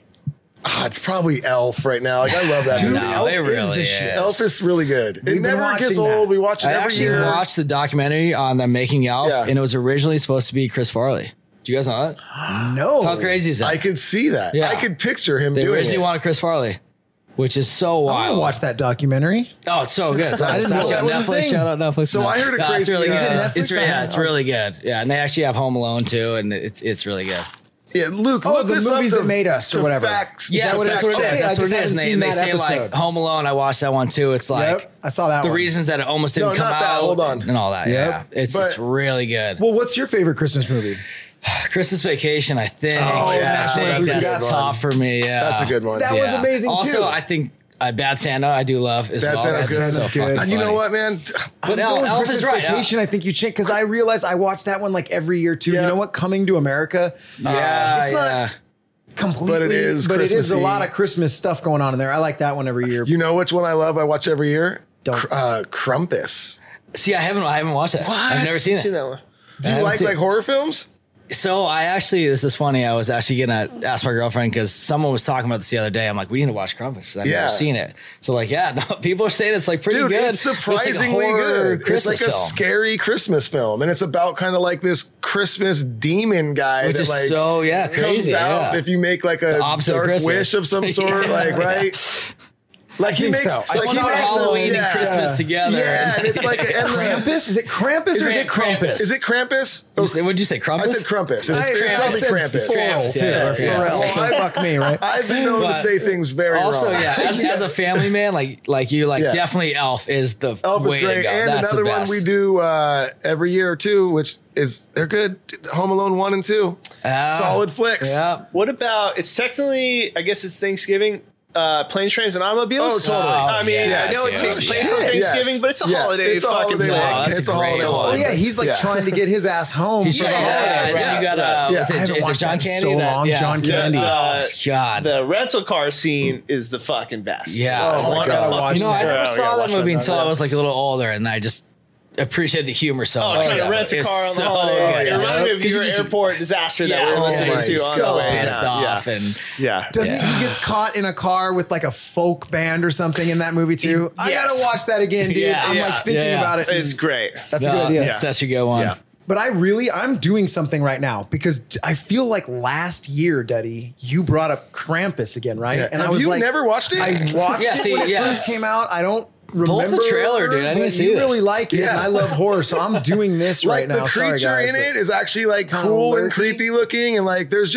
It's probably Elf right now. Like, I love that movie. No, it really is. Elf is really good. It never gets old. We watch it I every actually year. watched the documentary on them making Elf, and it was originally supposed to be Chris Farley. Do you guys know that? No. How crazy is that? I could see that. Yeah. I could picture him They doing originally it. wanted Chris Farley, which is so I wild. want to watch that documentary. Oh, it's so good. It's I didn't know actually that on was a Netflix. thing. Shout out Netflix. So I heard a crazy- It's really Is it good. Netflix? It's really good. Yeah, and they actually have Home Alone too, and it's really good. Yeah, Luke, Oh, look the this movies up that made us or to whatever. Facts. Yes, what it that's is? what it Okay, is. I That's what just it is. haven't And seen they that say like episode. Home Alone. I watched that one too. It's like Yep, I saw that the one. reasons that it almost didn't No, come not that. out. Hold on. And all that. Yep. Yeah, it's But- really good. Well, what's your favorite Christmas movie? Christmas Vacation. I think. Oh, yeah. I think That's a that's good top one. for me. Yeah, That's a good one. That one's amazing also, too. I think Bad Santa I do love as Bad well. Santa's good. so That's good. fucking And you know funny. what, man? But I'm going Elf Christmas is right. Vacation. I think you change because I realized I watch that one like every year too. Yeah. You know what? Coming to America. Yeah, it's not completely, But it is But it is a Christmassy. lot of Christmas stuff going on in there. I like that one every year. You know which one I love? I watch every year. Don't. Krampus. See, I haven't watched it. I've never seen it. that one. Do you like horror films? So this is funny. I was actually gonna ask my girlfriend because someone was talking about this the other day. I'm like, we need to watch Krampus. I've Yeah. never seen it. So like, yeah, no, people are saying it's like pretty Dude, good. it's But surprisingly like a horror good. It's Christmas like a film, scary Christmas film, and it's about kind of like this Christmas demon guy which that is like so crazy. comes out Yeah. if you make like a opposite of dark Christmas. wish of some sort, Yeah. like right. Like he think makes, so. I like It's he not makes Halloween yeah. and Christmas together. Yeah, and it's like and Krampus? Is it Krampus or is it Krampus? Is it Krampus? What'd you say? Krampus? I said Krampus. It's I probably said Krampus. Floral Krampus, too. yeah. Or Pharrell. Yeah. So fuck me, right? I've been known to But say things very Also, wrong. yeah, as a family man, like you, Yeah. definitely Elf is the Elf is way great. to go. And That's another the one best. we do every year too, which is they're good. Home Alone 1 and 2. Solid flicks. Yeah. What about? It's technically, I guess it's Thanksgiving. Planes, Trains, and Automobiles. Oh, totally. I mean, yes, I know it yes. takes place Shit, on Thanksgiving, yes. but it's a Yes, holiday. it's a fucking holiday. flag. Wow, that's It's a a great holiday. one. Oh yeah, he's like Yeah. trying to get his ass home. He's for the trying to holiday, and then right? you got Yeah. was I it, haven't is it watched John that in Candy? so long. John Candy. Oh, God. The rental car scene is the fucking best. Yeah. Oh my God, I watched You know, I that. never Yeah, saw watch that movie that. until I was like a little older, and I just appreciate the humor so Oh, much. trying to Yeah. rent a It's car on the so holiday. good. It reminded me of 'Cause your you just- airport disaster that we were oh listening my to on so the way pissed down. off, and Yeah. Doesn't he gets caught in a car with like a folk band or something in that movie too? I Yes. gotta watch that again, dude. Yeah. I'm Yeah. like thinking Yeah. about it. It's great. That's a good idea. That's such a good one. Yeah. But I'm doing something right now because I feel like last year, Duddy, you brought up Krampus again, right? Yeah. And I Have was you like, never watched it? I watched Yeah, it see, when it yeah. first came out. I don't Pull up remember the trailer, dude. I but didn't see you this. really like it, Yeah. and I love horror, so I'm doing this Like right now. the Sorry, creature guys, in but- it is actually like Kinda cool and lurky. creepy looking, and like there's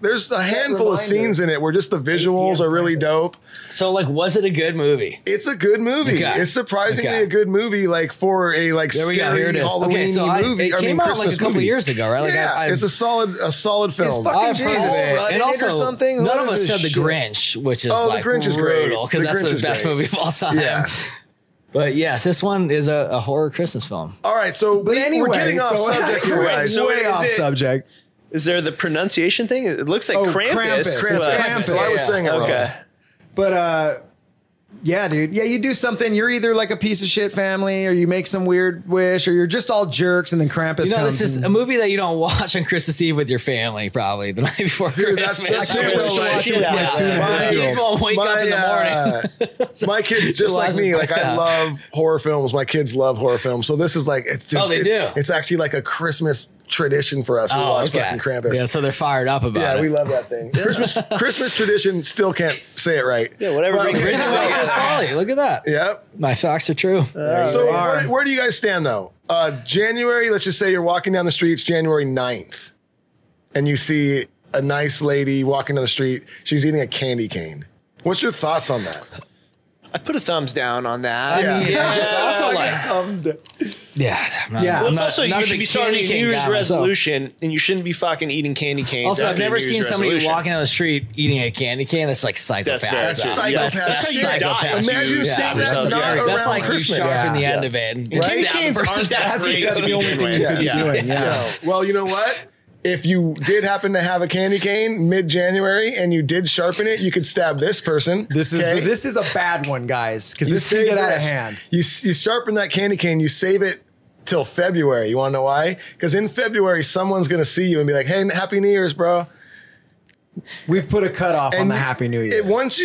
a handful of reminder. scenes in it where just the visuals are really dope. So, like, was it a good movie? It's a good movie. Okay. It's surprisingly Okay. a good movie, like for a like There we go. scary Here it is. Halloween Okay, so movie. it came out like a Christmas couple movie. years ago, right? Like, Yeah, it's a solid film. fucking I've heard of Jesus it. running And it also, or something? none What of is us said this The shit? Grinch, which is Oh, The like Grinch is great. brutal because The that's Grinch the is best great. movie of all time. Yeah. But yes, this one is a horror Christmas film. All right, so But anyway, we're getting off so subject here, we're guys. So way is off it- subject. Is there the pronunciation thing? It looks like Oh, Krampus. Krampus. Krampus. So I was saying it wrong. Okay. But yeah, dude. Yeah, you do something. You're either like a piece of shit family, or you make some weird wish, or you're just all jerks, and then Krampus You know, comes. this is and- a movie that you don't watch on Christmas Eve with your family, probably the night before Dude, that's- Christmas. I can't wait to watch it with my Yeah. 2.5-year-old. Kids won't wake up in the morning. My kids, just like me, like I love horror films. My kids love horror films. So this is like, Oh, they do? It's actually like a Christmas tradition for us. We Oh, watch okay. fucking Krampus. Yeah, so they're fired up about Yeah, it. we love that thing. Christmas tradition. Still can't say it right. Yeah, whatever But- brings Original Chris Farley, look at that. Yep. My facts are true. So where do you guys stand though? January, let's just say you're walking down the streets January 9th and you see a nice lady walking down the street. She's eating a candy cane. What's your thoughts on that? I put a thumbs down on that. Yeah. Yeah, just also like, yeah, Yeah. Well, it's not- also not you a should big be starting candy a cane New Year's guy myself. resolution, and you shouldn't be fucking eating candy canes. Also, I've after your never New Year's seen somebody resolution. walking down the street eating a candy cane. That's like psychopath. That's very stuff. true. Psychopath That's how you shit. die. Imagine You- saying yeah, that's there's not something- around That's like Christmas. you sharpen the Yeah. end of it. And Candy stab the canes person aren't down that the street. great. That's the only thing you Yeah. could be Yeah. doing. Yeah. Well, you know what? if you did happen to have a candy cane mid-January and you did sharpen it, you could stab this person. This is a bad one, guys, because this can get out of hand. You sharpen that candy cane, you save it till February. You want to know why? Because in February, someone's going to see you and be like, hey, Happy New Year's, bro. We've put a cutoff on the Happy New Year.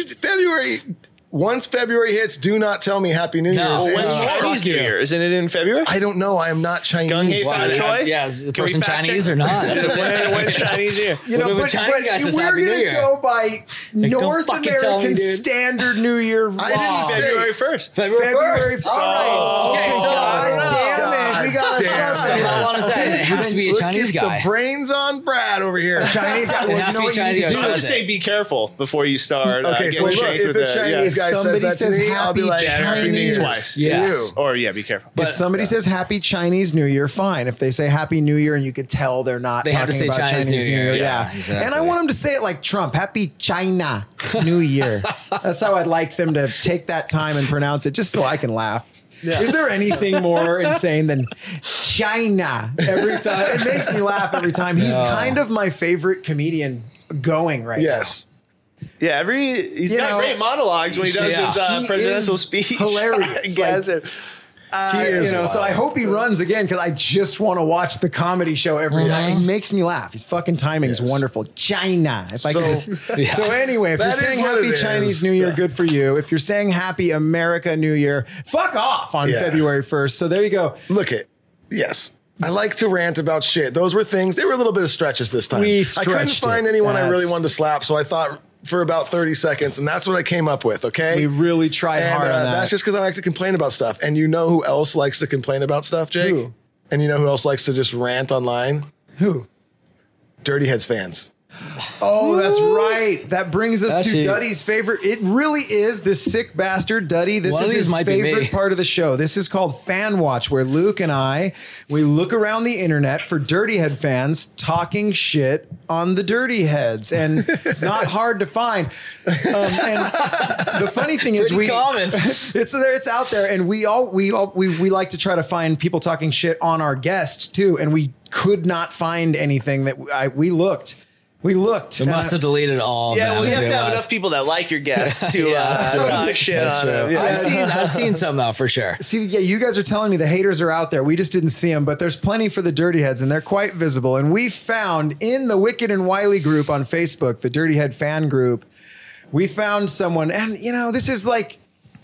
Once February hits, do not tell me Happy New Year's. Well, when's Chinese New Year? Isn't it in February? I don't know. I am not Chinese. Yeah, is the person Chinese or not? When's Chinese New Year? You know, but we're going to go by North American Standard New Year law. I didn't say February 1st. February 1st. All right. Okay, so God damn it. We got to so how long is that? It has to be a Chinese guy. The brains on Brad over here. Chinese guy. It has to be a Chinese guy. You have to say be careful before you start. Okay, so look, if a Chinese guy says that to me, I'll be like, Happy New Year twice. Yes. Or be careful. If somebody says Happy Chinese New Year, fine. If they say Happy New Year and you could tell they're not They have to talking say about Chinese New Year. Yeah. Exactly. And I want them to say it like Trump. Happy China New Year. That's how I'd like them to take that time and pronounce it, just so I can laugh. Yeah. Is there anything more insane than China every time? It makes me laugh every time. He's kind of my favorite comedian going right now. yes. Yeah, he's got great monologues when he does his presidential speech. Hilarious. So I hope he runs again because I just want to watch the comedy show every night. He makes me laugh. His fucking timing is wonderful. China. If I could So anyway, if you're saying Happy Chinese New Year, good for you. If you're saying Happy America New Year, fuck off on February 1st. So there you go. Look it. Yes. I like to rant about shit. Those were things. They were a little bit of stretches this time. I couldn't find anyone I really wanted to slap, so I thought for about 30 seconds, and that's what I came up with, okay? We really tried hard on that. That's just because I like to complain about stuff. And you know who else likes to complain about stuff, Jake? Who? And you know who else likes to just rant online? Who? Dirty Heads fans. Oh, that's right. That brings us to Duddy's favorite. It really is this sick bastard, Duddy. This is his favorite part of the show. This is called Fan Watch, where Luke and we look around the internet for Dirty Head fans talking shit on the Dirty Heads. And it's not hard to find. And the funny thing is it's out there. And we like to try to find people talking shit on our guests too. And we could not find anything that we looked. We must have deleted all. Yeah, well, you have to have enough people that like your guests to talk shit on them. Yeah. I've seen some though, for sure. See, you guys are telling me the haters are out there. We just didn't see them, but there's plenty for the Dirty Heads, and they're quite visible. And we found in the Wicked and Wiley group on Facebook, the Dirty Head fan group, we found someone, and this is like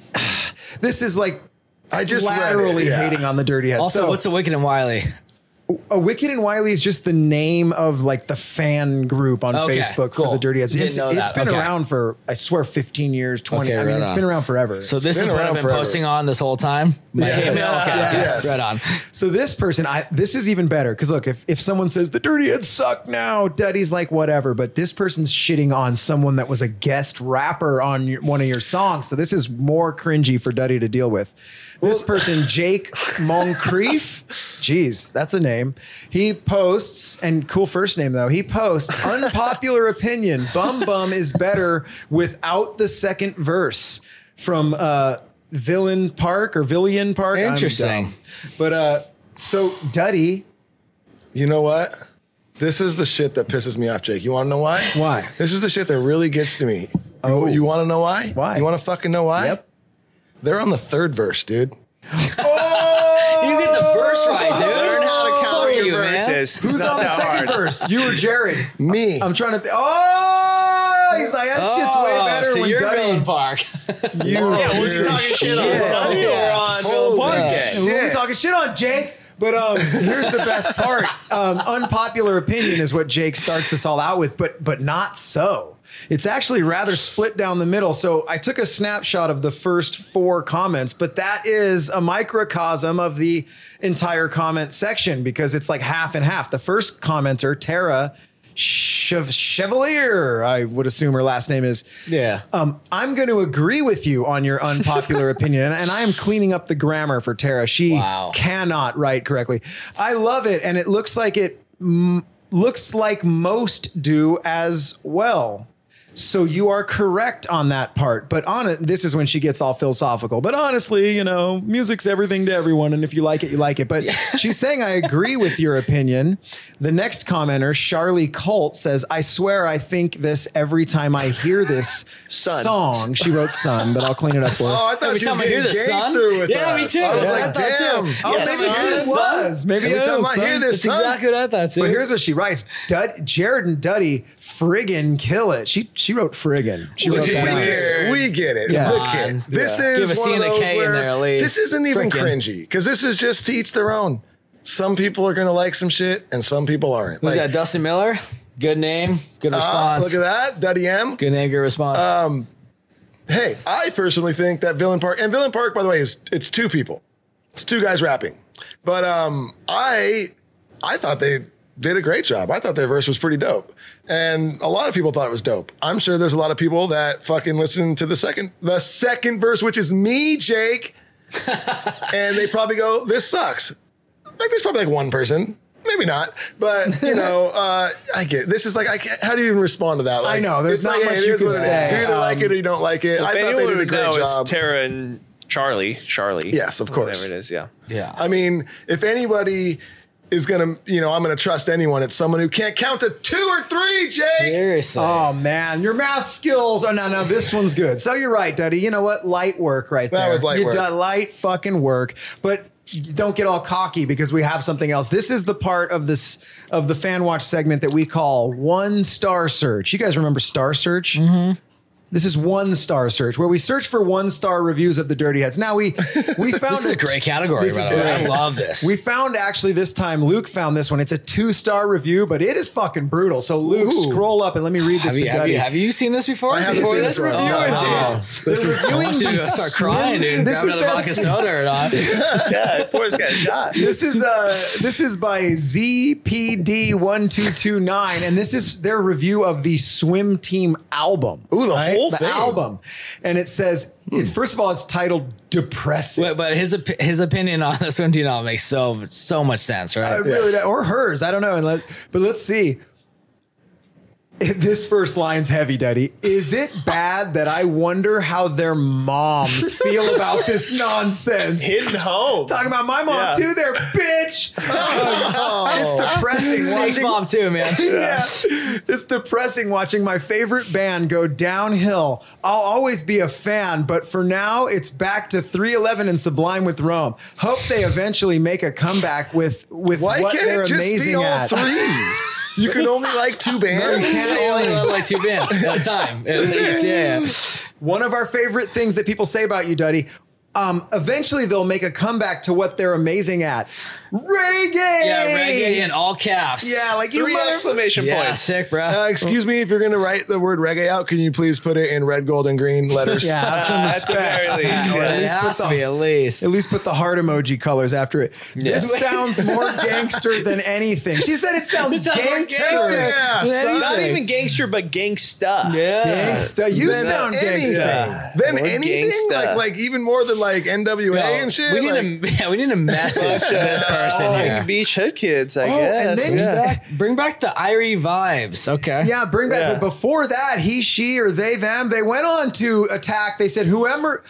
I just laterally hating on the Dirty Heads. Also, what's a Wicked and Wiley? A Wicked and Wiley is just the name of like the fan group on Facebook for the Dirty Heads. It's been around for, I swear, 15 years, 20. I mean, it's been around forever. So this is what I've been posting on this whole time? Yes. Right on. So this person, this is even better. Because look, if someone says the Dirty Heads suck now, Duddy's like, whatever. But this person's shitting on someone that was a guest rapper on one of your songs. So this is more cringy for Duddy to deal with. This person, Jake Moncrief, geez, that's a name. He posts, and cool first name though, he posts, unpopular opinion, Bum Bum is better without the second verse from Villian Park. Interesting. But so Duddy. You know what? This is the shit that pisses me off, Jake. You want to know why? Why? This is the shit that really gets to me. Oh. You want to know why? Why? You want to fucking know why? Yep. They're on the third verse, dude. Oh! You get the verse right, dude. Learn how to count your verses. Who's on the second verse? You or Jared? Me. I'm trying to think. Oh! He's like, that shit's way better so when you're Duddy. Villian Park. Was he talking shit on Duddy or on Villian Park? We're talking shit on Jake. But here's the best part. Unpopular opinion is what Jake starts this all out with, but not so. It's actually rather split down the middle. So I took a snapshot of the first 4 comments, but that is a microcosm of the entire comment section because it's like half and half. The first commenter, Tara Chevalier, I would assume her last name is. Yeah. I'm going to agree with you on your unpopular opinion. And I am cleaning up the grammar for Tara. She cannot write correctly. I love it. And it looks like looks like most do as well. So you are correct on that part. But on it, this is when she gets all philosophical. But honestly, you know, music's everything to everyone. And if you like it, you like it. But she's saying, I agree with your opinion. The next commenter, Charlie Colt, says, I swear I think this every time I hear this song. She wrote son, but I'll clean it up for her. Oh, I thought Every she was time I hear getting this, son. gangster with Yeah, us. me too. I was Yeah, like, I thought damn. too. Oh, Yes, maybe son. she was. Maybe Every it time is, I hear son. this, That's son. exactly what I thought too. But here's what she writes. Jared and Duddy friggin' kill it. She wrote friggin'. She wrote Which is that out. weird. We get it. Yeah. Look it. This Give a is C one of and a those K in where there, at least. this isn't even Frickin'. cringy because this is just to each their own. Some people are gonna like some shit and some people aren't. Who's that? Dustin Miller? Good name, good response. Look at that, Duddy M. Good name, good response. Hey, I personally think that Villain Park, and Villain Park, by the way, it's two people. It's two guys rapping. But I thought they did a great job. I thought their verse was pretty dope. And a lot of people thought it was dope. I'm sure there's a lot of people that fucking listen to the second verse, which is me, Jake. And they probably go, this sucks. Like there's probably like one person. Maybe not, but you know, I get it. This is like, how do you even respond to that? Like, I know, there's it's not like, much hey, it you is can what it is. say. You either like it or you don't like it. If I thought they anyone did a would great know, job. it's Tara and Charlie. Yes, of course. Whatever it is, yeah. yeah. I mean, if anybody is gonna, you know, I'm gonna trust anyone, it's someone who can't count to 2 or 3, Jake. Seriously. Oh man, your math skills. Oh no, this one's good. So you're right, Duddy. You know what? Light work right there. That was light you work. done light fucking work. But don't get all cocky because we have something else. This is the part of the fan watch segment that we call 1-star search. You guys remember Star Search? Mm-hmm. This is 1-star search, where we search for 1-star reviews of the Dirty Heads. Now we found This is a great category, This by is the way. great. I love this. We found actually this time, Luke found this one. It's a 2-star review, but it is fucking brutal. So Luke, Ooh. scroll up and let me read this to Duddy. have you seen this before? I haven't Before seen this this one. review? Oh, Oh, They're I want you to start crying, dude. This Grab is another their- vodka soda or not. Yeah, poor this guy's shot. This is by ZPD1229, and this is their review of the Swim Team album. Ooh, the whole the thing. album, and it says it's first of all it's titled "Depressing." Wait, but his opinion on the Swim Team album makes so much sense, right? Really, or hers, I don't know. But let's see. This first line's heavy, Duddy. Is it bad that I wonder how their moms feel about this nonsense? Hidden home. Talking about my mom Yeah. too, there, bitch. It's depressing. Jake's watching- mom too, man. Yeah. It's depressing watching my favorite band go downhill. I'll always be a fan, but for now, it's back to 311 and Sublime with Rome. Hope they eventually make a comeback with Why what can't they're it just amazing be all at. 3? You can only like 2 bands. You can only love like 2 bands at a time. At least, yeah. One of our favorite things that people say about you, Duddy. Eventually they'll make a comeback to what they're amazing at. Reggae! Yeah, reggae in all caps. Yeah, like you 3 mother- exclamation Yeah, points. sick, bro. Excuse me, if you're going to write the word reggae out, can you please put it in red, gold, and green letters? Yeah, have some At the respect. very least, Or yeah. at it least put has the- to be at least. At least put the heart emoji colors after it. This sounds more gangster than anything. She said it sounds It sounds more gangster. gangster. Yeah, than son. Not anything. even gangster, but gangsta. Yeah. Gangsta. You Then sound anything. gangsta. Then More anything? gangsta. Like even more than like NWA and shit? We need we need to message this person Like here. Beach Hood kids, I Oh, guess. and then yeah. Bring back the Irie vibes. Okay. Yeah, bring back. Yeah. But before that, he, she, or they, them, they went on to attack. They said, whoever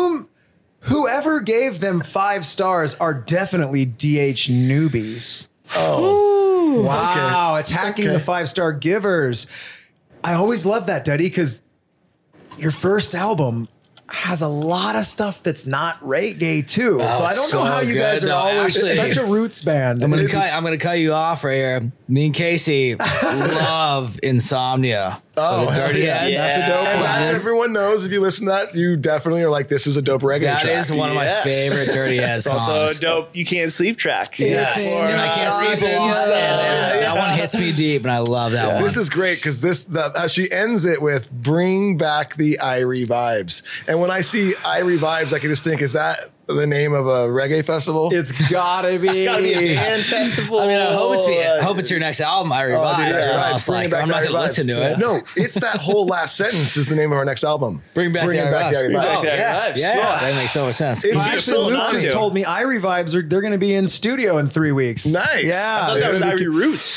gave them 5 stars are definitely DH newbies. Oh, wow! Attacking the 5-star givers. I always love that, Duddy, because your first album has a lot of stuff that's not reggae too. So I don't know so how you guys good. are No, always actually- such a roots band. I'm gonna cut you off right here. Me and Casey love Insomnia. Oh, the Dirty hell yeah. Heads. That's a dope And one. that's everyone knows. If you listen to that, you definitely are like, this is a dope reggae That track. is one of my Yes. favorite Dirty Heads songs. Also, a dope You Can't Sleep track. Yes. Or, I can't sleep. Reasons. That one hits me deep, and I love that one. This is great because she ends it with "Bring back the Irie vibes." And when I see Irie vibes, I can just think, is that the name of a reggae festival? It's gotta be. It's gotta be a band festival. I mean, I hope it's your next album, Irie Oh, Vibes. dude, or yeah, else, Bring like, back I'm not the gonna Irie listen vibes. to it. No, it's that whole last sentence is the name of our next album. Bring back Bringing the back the Irie Irie Vibes. vibes. Oh, Bring back the yeah, Irie vibes. yeah, Yeah. that makes so much sense. It's You're Actually, still Luke on just to. told me Irie Vibes they're going to be in studio in 3 weeks. Nice. Yeah. I thought that was Irie Roots.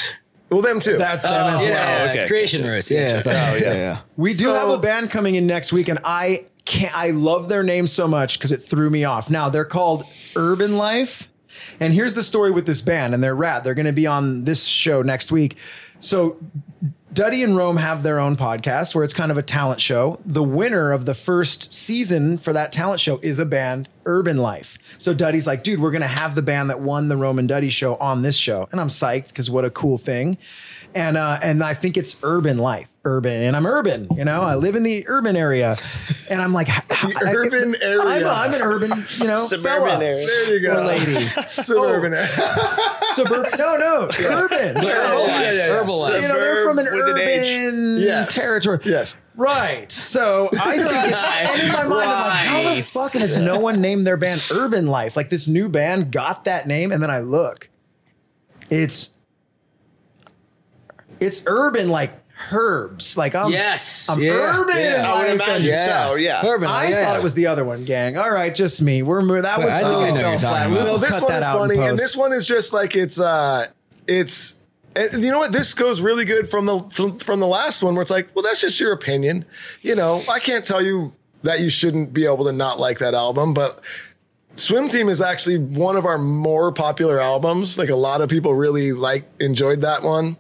Well, them too. That them as well. Yeah, okay. creation roots. Yeah. Yeah. We do have a band coming in next week, and I love their name so much because it threw me off. Now they're called Urban Life. And here's the story with this band, and they're rad. They're going to be on this show next week. So Duddy and Rome have their own podcast where it's kind of a talent show. The winner of the first season for that talent show is a band, Urban Life. So Duddy's like, dude, we're going to have the band that won the Rome and Duddy show on this show. And I'm psyched because what a cool thing. And I think it's Urban Life. Urban, and I'm urban, you know, I live in the urban area, and I'm like, urban area. I'm an urban, you know, Suburban fella. area. There you go. Or lady. Suburban area. Suburban, no, urban. Herbalife. You know, they're from an With an H. urban Yes. territory. Yes. Right. So I think it's in my mind, I'm like, how the fuck has no one named their band Urban Life? Like this new band got that name, and then I look. It's urban, like herbs. Like I'm Yes. I'm Yeah. urban. Yeah. I would life, imagine and- so, yeah. Urban. I yeah. thought it was the other one, gang. All right, just me. We're moving. That was I think I know what you're talking about. Well, this cut one that is out in funny, and post. this one is just like it's and you know what? This goes really good from the last one, where it's like, well, that's just your opinion. You know, I can't tell you that you shouldn't be able to not like that album, but Swim Team is actually one of our more popular albums. Like a lot of people really enjoyed that one.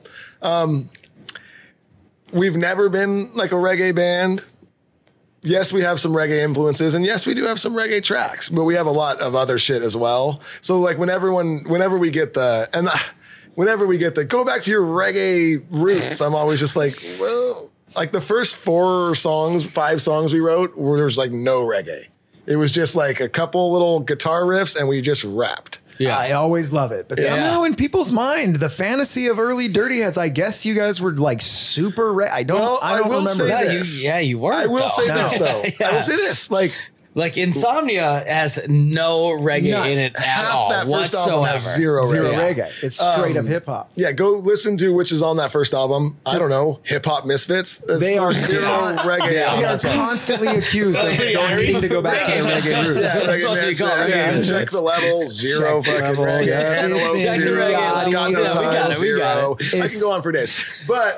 We've never been like a reggae band. Yes, we have some reggae influences, and yes, we do have some reggae tracks, but we have a lot of other shit as well. So like whenever we get the go back to your reggae roots, I'm always just like, well, like the first 5 songs we wrote, where there was like no reggae. It was just like a couple little guitar riffs, and we just rapped. Yeah. I always love it. But somehow in people's mind, the fantasy of early Dirty Heads, I guess you guys were like super I don't will remember. say Yeah, this. you were. I will say this though. I will say this. Like Insomnia has no reggae None. in it at Half all that first album whatsoever. has zero reggae. reggae. It's straight up hip hop. Yeah, go listen to which is on that first album. I don't know, Hip Hop Misfits. They are zero reggae. Yeah. on They are that song. constantly accused of needing to go back to the reggae roots. Yeah. That's supposed to be called reggae Check Misfits. the level, zero Check the fucking level, reggae. yeah. Antelope, Check the zero. reggae Got level. no Yeah, we time, got it, we got zero. it. I can go on for days. But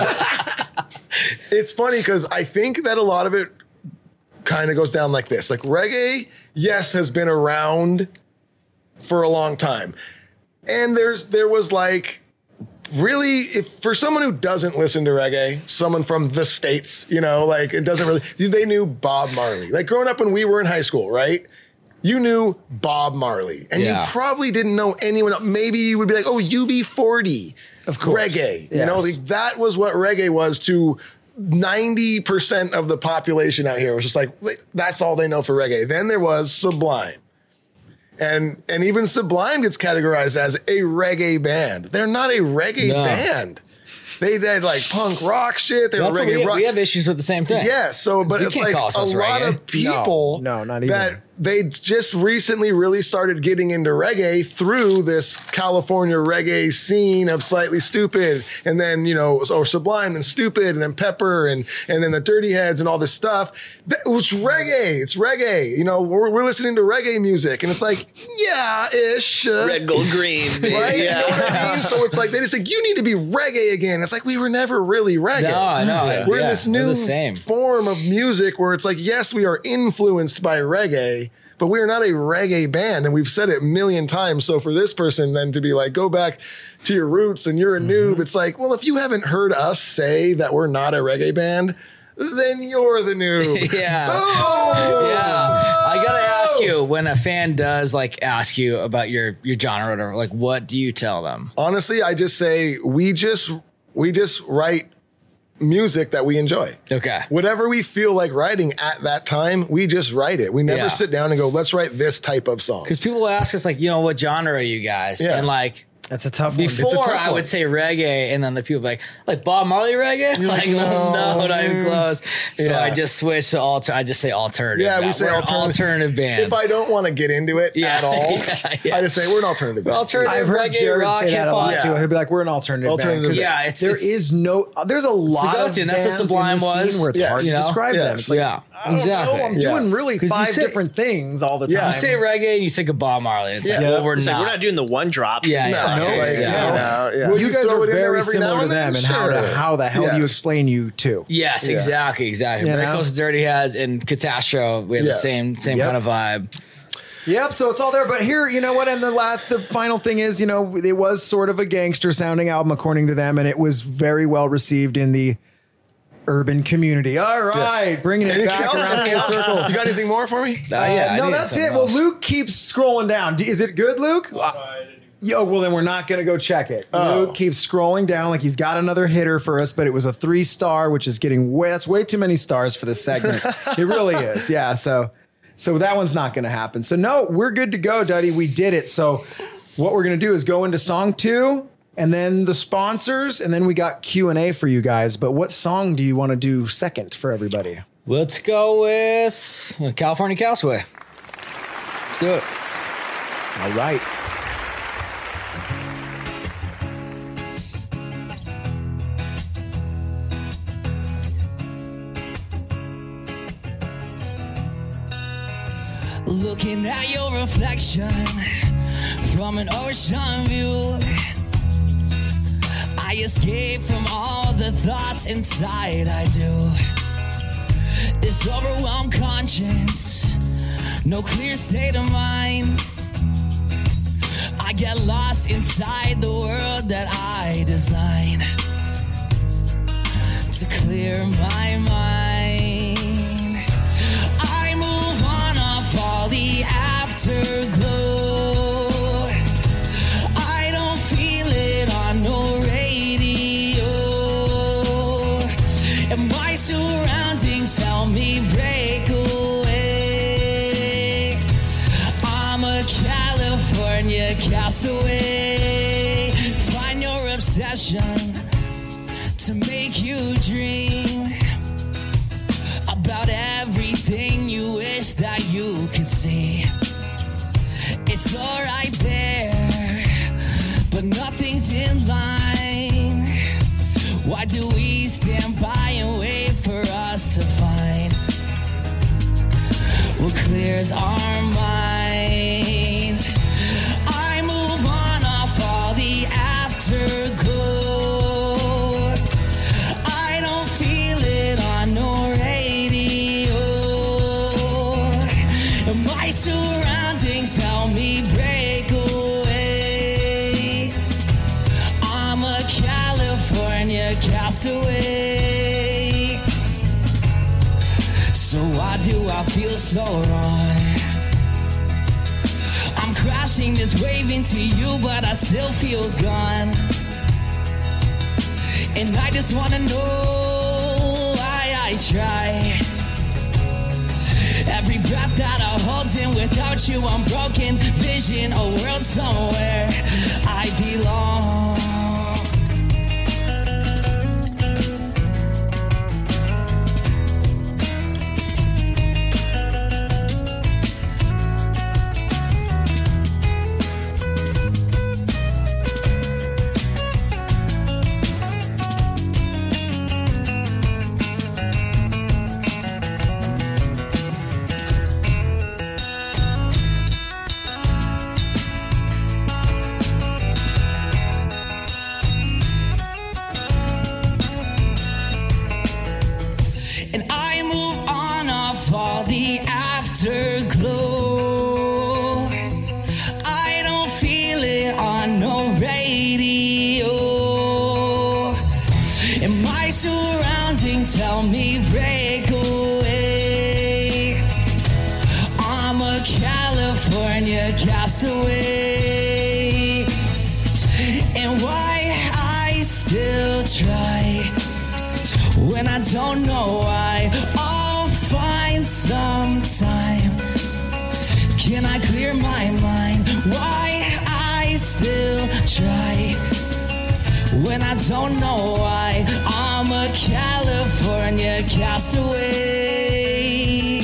it's funny because I think that a lot of it kind of goes down like this. Like reggae, yes, has been around for a long time. And there was like really, if for someone who doesn't listen to reggae, someone from the States, you know, like it doesn't really, they knew Bob Marley. Like growing up when we were in high school, right? You knew Bob Marley, and you probably didn't know anyone else. Maybe you would be like, oh, UB40, of course, reggae. You know, like that was what reggae was to 90% of the population out here. It was just like, that's all they know for reggae. Then there was Sublime. And even Sublime gets categorized as a reggae band. They're not a reggae band. They did like punk rock shit. They were That's what reggae rock. we have issues with the same thing. Yeah, so but You it's can't like call a ourselves lot reggae. of people No, not even. that they just recently really started getting into reggae through this California reggae scene of Slightly Stupid, and then or Sublime and Stupid, and then Pepper, and then the Dirty Heads and all this stuff. It's reggae. It's reggae. We're listening to reggae music, and it's like ish. Red, gold, green. Baby. Right? Yeah. You know what I mean? So it's like they just think you need to be reggae again. It's like we were never really reggae. No, I know. We're in Yeah, this they're new the same. form of music where it's like, yes, we are influenced by reggae, but we are not a reggae band. And we've said it a million times. So for this person then to be like, go back to your roots and you're a noob, it's like, well, if you haven't heard us say that we're not a reggae band, then you're the noob. Yeah. Oh! Yeah. I gotta ask you, when a fan does ask you about your genre or whatever, what do you tell them? Honestly, I just say we just write music that we enjoy. Okay. Whatever we feel like writing at that time, we just write it. We never sit down and go, let's write this type of song. Because people will ask us what genre are you guys? Yeah. And That's a tough one. before I would say reggae, and then the people would be like Bob Marley reggae? You're like, no, not even close. So Yeah. I just switch to I just say alternative. Yeah, we now. say We're an alternative band. If I don't want to get into it at all, I just say we're an alternative band. alternative I've heard reggae, Jared rock, say that a lot hip-hop. too. He'll be like, "We're an alternative Alternative band." 'Cause band. Yeah, there's a lot of go-to, and that's what bands Sublime in the was. scene where it's Yes. hard to You know? describe them. Yes. It's like, Yeah, I don't exactly. know, I'm Yeah. doing really 'Cause you 5 say- different things all the time. You say reggae and you think of Bob Marley. It's like, Yeah. well, we're It's like, not. we're not doing the one drop. Yeah, No, yeah. Like, Yeah. will You guys throw are it in there very every now similar to and then? them, and how the hell do you Yes. explain you two? Yes, exactly. You Very know? close to Dirty Heads and Catastro. We have Yes. the same Yep. kind of vibe. Yep. So it's all there. But here, you know what? And the final thing is, it was sort of a gangster sounding album according to them, and it was very well received in the urban community. All right, bringing it Anything back else? around Anything full else? circle. You got anything more for me? Yeah, I no, need that's something it. Well, else. Luke keeps scrolling down. Is it good, Luke? Yo, well then we're not gonna go check it. Luke keeps scrolling down like he's got another hitter for us, but it was a 3-star, which is getting that's way too many stars for this segment. It really is. Yeah. So that one's not gonna happen. So no, we're good to go, Duddy. We did it. So what we're gonna do is go into song 2. And then the sponsors, and then we got Q&A for you guys. But what song do you want to do second for everybody? Let's go with California Cowboy. Let's do it. All right. Looking at your reflection from an ocean view, I escape from all the thoughts inside. I do. This overwhelmed conscience, no clear state of mind. I get lost inside the world that I design to clear my mind. I move on off all the afterglow. I don't feel it on no radio, and my surroundings help me break away. I'm a California castaway. Find your obsession to make you dream about everything you wish that you could see. It's all right there, but nothing's in line. Why do we stand by and wait for us to find what clears our minds? I move on off all the afterglow. I don't feel it on no radio, and my surroundings help me break away. I'm a California castaway. So why do I feel so wrong? I'm crashing this wave into you, but I still feel gone. And I just wanna know why I try. Every breath that I hold in without you, I'm broken vision, a world somewhere I belong. And I move on off all the afterglow. I don't feel it on no radio, and my surroundings help me break away. I'm a California castaway, and why I still try when I don't know why. I'll find some time. Can I clear my mind? Why I still try when I don't know why. I'm a California castaway.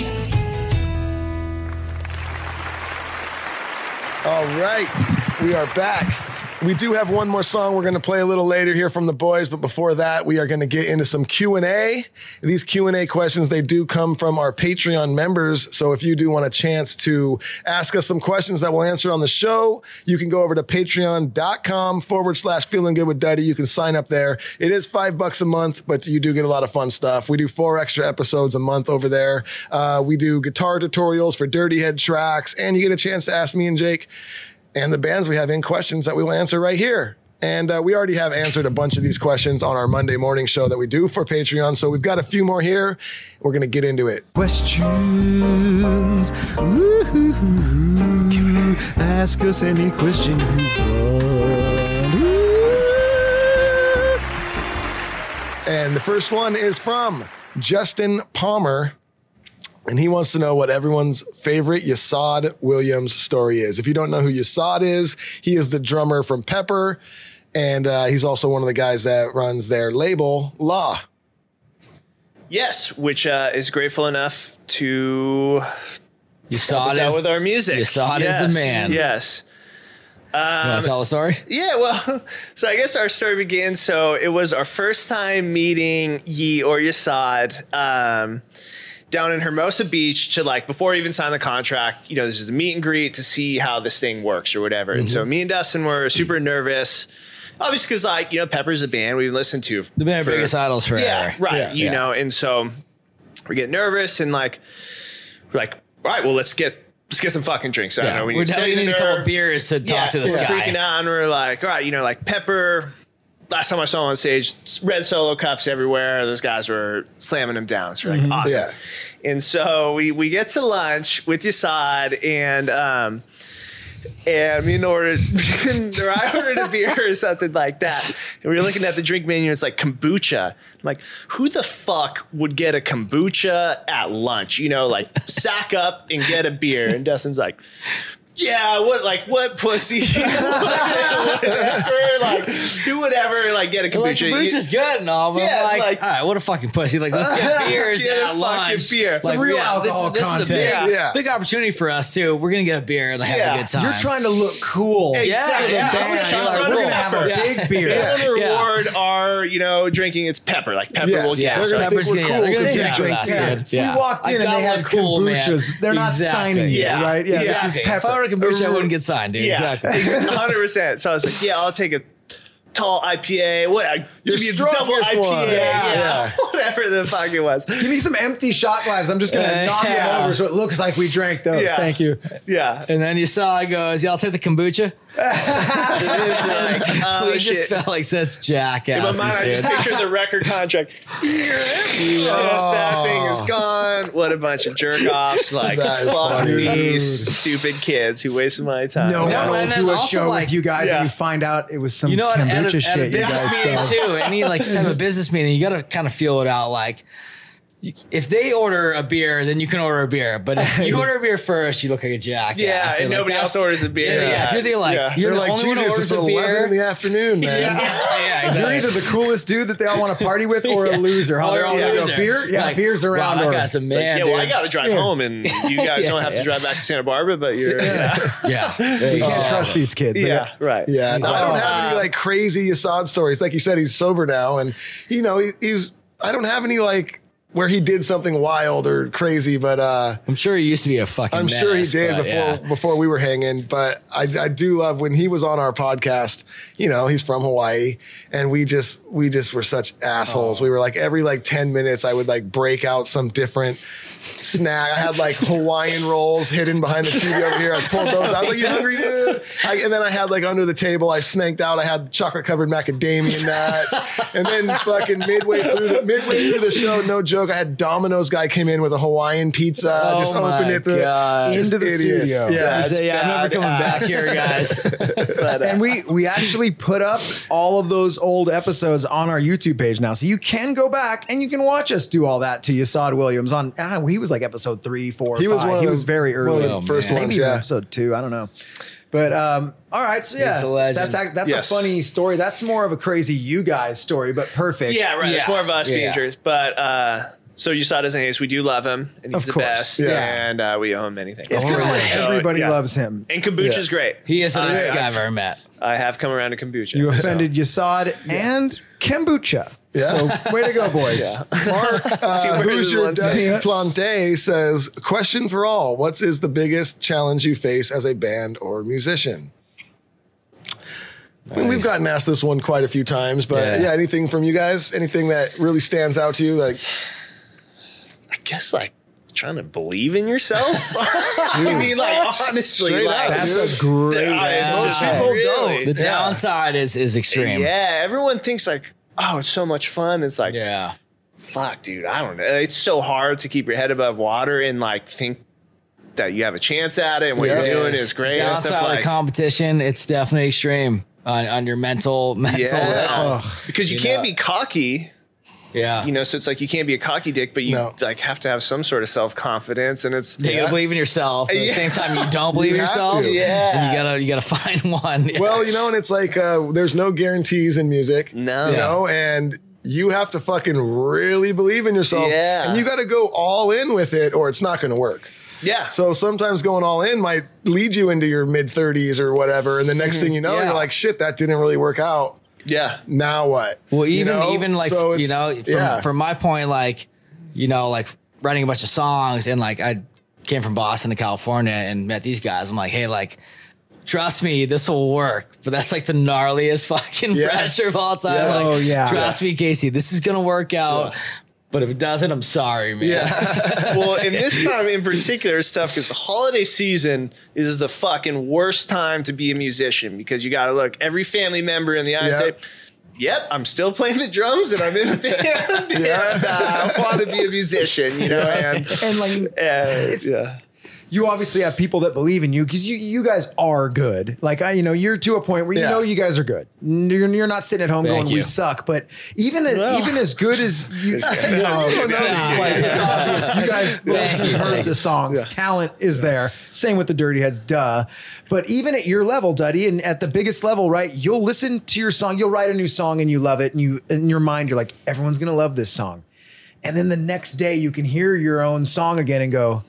All right, we are back We do have one more song we're going to play a little later here from the boys, but before that, we are going to get into some Q&A. These Q&A questions, they do come from our Patreon members, so if you do want a chance to ask us some questions that we'll answer on the show, you can go over to patreon.com/feeling good with Duddy. You can sign up there. It is $5 a month, but you do get a lot of fun stuff. We do 4 extra episodes a month over there. We do guitar tutorials for Dirty Head tracks, and you get a chance to ask me and Jake and the bands we have in questions that we will answer right here. And we already have answered a bunch of these questions on our Monday morning show that we do for Patreon. So we've got a few more here. We're going to get into it. Questions. Woo-hoo-hoo. Ask us any question you want. And the first one is from Justin Palmer. And he wants to know what everyone's favorite Yesod Williams story is. If you don't know who Yesod is, he is the drummer from Pepper. And he's also one of the guys that runs their label, Law. Yes, which is grateful enough to Yesod help us out with our music. Yesod is the man. Yes. You want to tell the story? Yeah, well, so I guess our story begins. So it was our first time meeting Yi or Yesod down in Hermosa Beach to like, before we even signed the contract, you know, this is a meet and greet to see how this thing works or whatever. And so me and Dustin were super nervous. Obviously, because like, you know, Pepper's a band we've listened to. They've been our biggest idols forever. Yeah, right. Yeah. You know, and so we get nervous and like, we're like, all right, well, let's get some fucking drinks. I don't know. We need a couple beers to talk to this guy. Freaking out, and we're like, all right, you know, like Pepper. Last time I saw him on stage, red Solo cups everywhere. Those guys were slamming them down. So we're like, awesome. Yeah. And so we get to lunch with Yesod, and me and Nora, I ordered a beer or something like that. And we were looking at the drink menu, it's like kombucha. I'm like, who the fuck would get a kombucha at lunch? You know, like sack up and get a beer. And Dustin's like, yeah, what pussy? Who would ever get a kombucha? Like, kombucha's good and all, but Yeah, I'm like- all right, what a fucking pussy. Like, let's get beers Get a at fucking lunch. beer. Like, Some real alcohol this is a content. big, Yeah. big opportunity for us, too. We're going to get a beer and have Yeah. a good time. You're trying to look cool. Exactly. Yeah, The yeah. band. You're You're like, like, we're cool. going to have a Yeah. big beer. And the Yeah. reward are, you know, drinking it's Pepper. Like Pepper Yes. will Yeah, They're get. gonna So Pepper's think we're gonna- cool they're gonna 'cause drink we with drink us, that. dude. If Yeah. you walked I in and gotta they had look cool, man. kombuchas, they're not Exactly. signing you, Yeah. right? Yeah, Yeah. this is If Pepper. I ordered kombucha, I wouldn't get signed, dude. Yeah, Exactly. 100%. So I was like, yeah, I'll take a tall IPA. What? Your Give me a double strongest IPA. one. Yeah. Whatever the fuck it was. Give me some empty shot glasses. I'm just going to knock Yeah. them over so it looks like we drank those. Yeah. Thank you. Yeah. And then Yesod goes, yeah, I'll take the kombucha. Oh, We just shit. felt like such In my jackasses, mind, I just dude. pictured the record contract. Yes, that thing is gone. What a bunch of jerk offs. Like, That is fuck funny. these stupid kids who wasted my time. No No, one will and then do a also, show like- with you guys Yeah. and you find out it was some You know what? At kombucha a shit you business guys meeting said. too, any like type of business meeting, you got to kind of feel it out. Like, if they order a beer, then you can order a beer. But if you order a beer first, you look like a jackass. Yeah, and like, nobody else orders a beer. Yeah, if you're the Yeah. you're They're the like, only one who Jesus, orders it's a 11 in beer. the afternoon, man. Yeah, You're exactly. either the coolest dude that they all want to party with or a loser. Huh? Oh, They're all yeah. gonna go, Loser. beer? Yeah, Like, beer's around. Wow, or that guy's a man. Like, yeah, well, I dude. got to drive home, and you guys don't have to drive back to Santa Barbara, but you're. Yeah, Yeah, you can't trust these kids. right. Yeah, no, I don't have any like crazy Yesod stories. Like you said, he's sober now, and you know he's. I don't have any like where he did something wild or crazy, but I'm sure he used to be a fucking. I'm sure he menace, did but, before we were hanging. But I do love when he was on our podcast. You know, he's from Hawaii, and we just were such assholes. We were like every 10 minutes, I would like break out some different snack. I had like Hawaiian rolls hidden behind the TV over here. I pulled those out. Like, you hungry, dude? And then I had like under the table, I snanked out. I had chocolate covered macadamia nuts. And then fucking midway through the show, no joke, I had Domino's guy came in with a Hawaiian pizza. Oh just my opened it God. into the Idiots. studio. Yeah, it's I remember bad coming back ass. here, guys. And we actually put up all of those old episodes on our YouTube page now. So you can go back and you can watch us do all that to Yesod Williams on, he was like episode 3, 4, He was 5. one of He the- was very one of early. the first Maybe ones, even yeah. episode 2. I don't know. But all right, so yeah, He's a legend. that's Yes. a funny story. That's more of a crazy you guys story, but perfect. Yeah, right. It's more of us being Yeah. jerks. But So USADA doesn't hate us. We do love him, and he's Of the course, best. yes. And we owe him anything. It's good. So, Everybody yeah. loves him. And kombucha's great. He is the nicest guy I've ever met. I have come around to kombucha. You offended Yasad and kombucha. Yeah. So way to go, boys. Mark, Two birds who's with your one Daddy stone. Plante says, question for all. What is the biggest challenge you face as a band or musician? I mean, we've gotten asked this one quite a few times, but yeah, anything from you guys? Anything that really stands out to you? Like, I guess like trying to believe in yourself. I mean, like honestly, Straight like up, That's a great most just people really- don't. The downside is extreme. Yeah, everyone thinks like, oh, it's so much fun. It's like, Yeah. fuck, dude, I don't know. It's so hard to keep your head above water and like think that you have a chance at it and what you're doing is great. And Downside stuff of the like, competition, it's definitely extreme on your mental yeah, health. because you can't be cocky. Yeah. You know, so it's like you can't be a cocky dick, but you like have to have some sort of self-confidence, and it's You gotta believe in yourself. At the same time, you don't believe in have yourself. to. Yeah. And you gotta find one. Yeah. well, you know, and it's like there's no guarantees in music. No. You know, and you have to fucking really believe in yourself. Yeah. And you got to go all in with it or it's not going to work. yeah. So sometimes going all in might lead you into your mid 30s or whatever. And the next thing you know, Yeah. you're like, shit, that didn't really work out. yeah. Now what? Well, You know? even like So you it's- know, from my point, like like writing a bunch of songs, and like I came from Boston to California and met these guys. I'm like, hey, like, trust me, this will work. But that's like the gnarliest fucking Yeah. pressure of all time. Yeah. Like, Oh, yeah. trust me, Casey, this is gonna work out. But if it doesn't, I'm sorry, man. Yeah. Well, in this time in particular, it's tough because the holiday season is the fucking worst time to be a musician because you got to look every family member in the eye and say, yep, I'm still playing the drums and I'm in a band and I want to be a musician, you know? And like it's, you obviously have people that believe in you because you guys are good. Like you're to a point where you Yeah. know you guys are good. You're not sitting at home Thank going, you. "We suck." But even as good as you, like, it's obvious. You guys listeners heard the songs. Talent is there. Same with the Dirty Heads, duh. But even at your level, Duddy, and at the biggest level, right? You'll listen to your song. You'll write a new song and you love it, and you in your mind you're like, everyone's gonna love this song. And then the next day you can hear your own song again and go,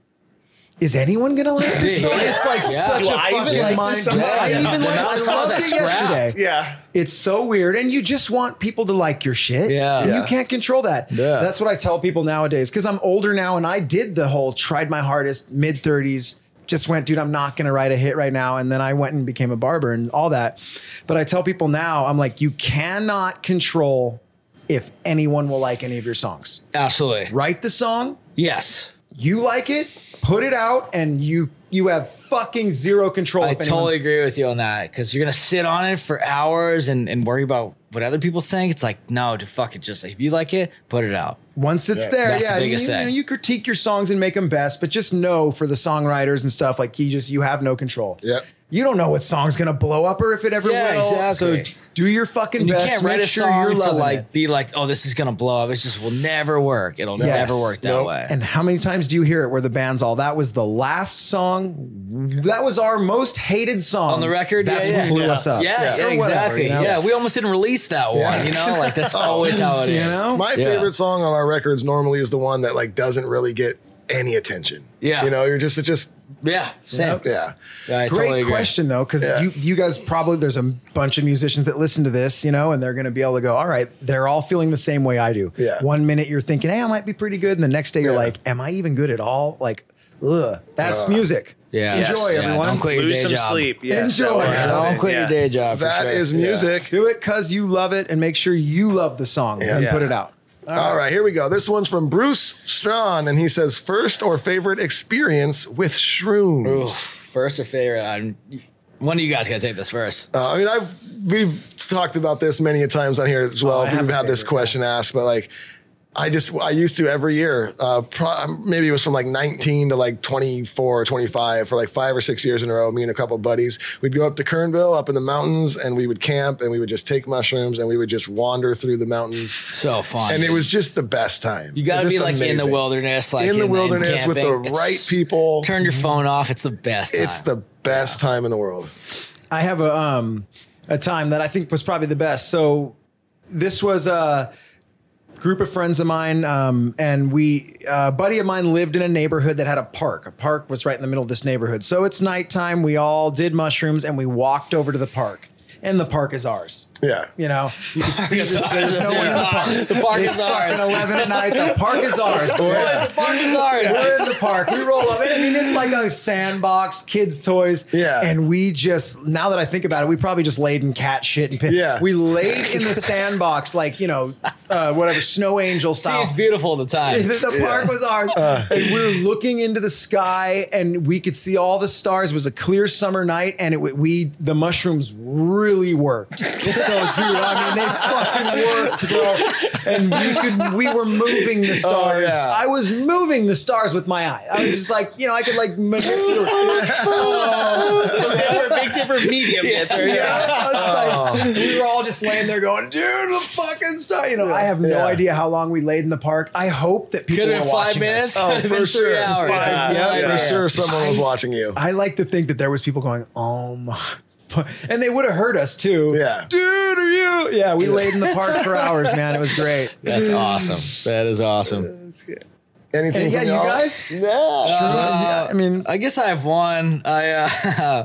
is anyone gonna like this song? It's like such Do a I even fucking like mind. this song? I Yeah. even The like amount I of songs loved I it yesterday. yeah. It's so weird, and you just want people to like your shit. Yeah. And Yeah. you can't control that. Yeah. That's what I tell people nowadays because I'm older now, and I did the whole tried my hardest mid 30s. Just went, dude, I'm not gonna write a hit right now, and then I went and became a barber and all that. But I tell people now, I'm like, you cannot control if anyone will like any of your songs. Absolutely. Write the song, Yes. you like it, put it out, and you have fucking zero control. I if totally anyone's- agree with you on that because you're gonna sit on it for hours and worry about what other people think. It's like, no, to fuck it. Just like, if you like it, put it out. Once it's there, That's the yeah, biggest thing. you critique your songs and make them best, but just know for the songwriters and stuff, like you have no control. Yep. You don't know what song's gonna blow up or if it ever Yeah, will. exactly. So do your fucking And you best. can't write Make a sure song you're to loving like it. be like, oh, this is gonna blow up. It just will never work. It'll Yes. never work that Nope. way. And how many times do you hear it where the band's all, that was the last song, that was our most hated song On the record, That's yeah, what blew yeah. us up. Yeah, Or whatever, exactly. you know? Yeah, we almost didn't release that one. You know, like that's always how it is. You know? My Yeah. favorite song on our records normally is the one that like doesn't really get any attention. Yeah. You know, it's just, Yeah, same. yeah. Yeah, I Great totally agree. question though, because Yeah. you guys probably, there's a bunch of musicians that listen to this, you know, and they're going to be able to go, all right, they're all feeling the same way I do. Yeah. 1 minute you're thinking, hey, I might be pretty good, and the next day you're Yeah. like, am I even good at all? Like, ugh, that's Ugh. music. Yeah. Enjoy, Yeah, everyone. don't quit your Lose day some job. sleep. Yes, Enjoy. that Yeah, will Don't quit your happen. day job. That for sure. is music. Do it because you love it, and make sure you love the song and Yeah. put it out. All right, here we go. This one's from Bruce Strawn, and he says, first or favorite experience with shrooms? Oof, first or favorite? One of you guys got to take this first. I mean, we've talked about this many a times on here as well. I have We've a had this favorite, question asked, but like, I used to every year, maybe it was from like 19 to like 24 or 25 for like 5 or 6 years in a row. Me and a couple of buddies, we'd go up to Kernville up in the mountains and we would camp and we would just take mushrooms and we would just wander through the mountains. So fun. And it was just the best time. You got to It was be just like in the amazing. wilderness, like in the wilderness with the camping. right It's- people. Turn your phone off. It's the best. It's time. the best time in the world. I have a time that I think was probably the best. So this was group of friends of mine, and a buddy of mine lived in a neighborhood that had a park. A park was right in the middle of this neighborhood. So it's nighttime. We all did mushrooms and we walked over to the park. And the park is ours. Yeah. You know, you can see this. There's no one in the park. The park It's is ours. fucking 11 at night. The park is ours, boys. The park is ours. We're in the park. We roll up. I mean, it's like a sandbox, kids' toys. Yeah. And we just, now that I think about it, we probably just laid in cat shit and Yeah. we laid in the sandbox, like, whatever, snow angel style. Seems beautiful at the time. The park was ours. And we were looking into the sky and we could see all the stars. It was a clear summer night and the mushrooms really worked. So, dude, I mean, they fucking worked, bro. And we were moving the stars. yeah. I was moving the stars with my eye. I was just like, I could like manipulate. Little Dipper, Big Dipper, Medium Dipper. We were all just laying there going, dude, the fucking star. I have no idea how long we laid in the park. I hope that people Could were have been 5 watching minutes. us. Could have been 3 hours. For sure someone was watching you. I like to think that there was people going, oh my. And they would have heard us too. Yeah. Dude, are you? Yeah, we laid in the park for hours, man. It was great. That's awesome. That is awesome. Anything And yeah, from you y'all? guys? Yeah. I mean, I guess I have one. I'd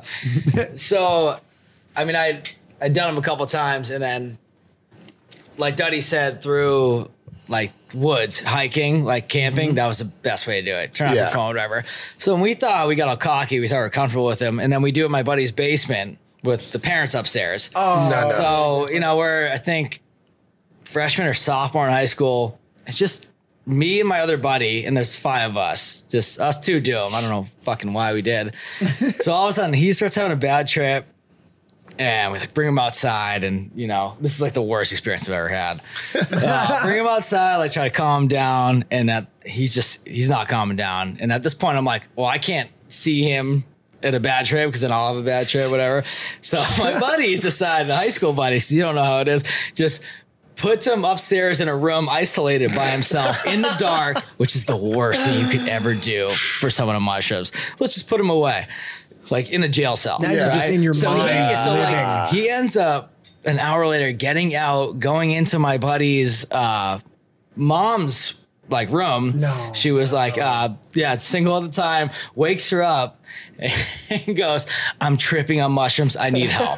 done them a couple times, and then, like Duddy said, through like woods, hiking, like camping, that was the best way to do it. Turn off your phone, whatever. So when we thought we got all cocky, we thought we were comfortable with them, and then we do it in my buddy's basement with the parents upstairs. No. So, we're, I think, freshman or sophomore in high school. It's just me and my other buddy, and there's 5 of us. Just us 2 do them. I don't know fucking why we did. So all of a sudden, he starts having a bad trip, and we bring him outside, and, this is like the worst experience I've ever had. Bring him outside, try to calm him down, and that he's not calming down. And at this point, I'm like, well, I can't see him at a bad trip because then I'll have a bad trip, whatever. So my buddies decided, high school buddies, you don't know how it is, just puts him upstairs in a room isolated by himself in the dark, which is the worst thing you could ever do for someone on mushrooms. Let's just put him away, like in a jail cell. now you're just in your mind. He ends up an hour later getting out, going into my buddy's mom's room. No. She was single at the time, wakes her up and goes, I'm tripping on mushrooms. I need help.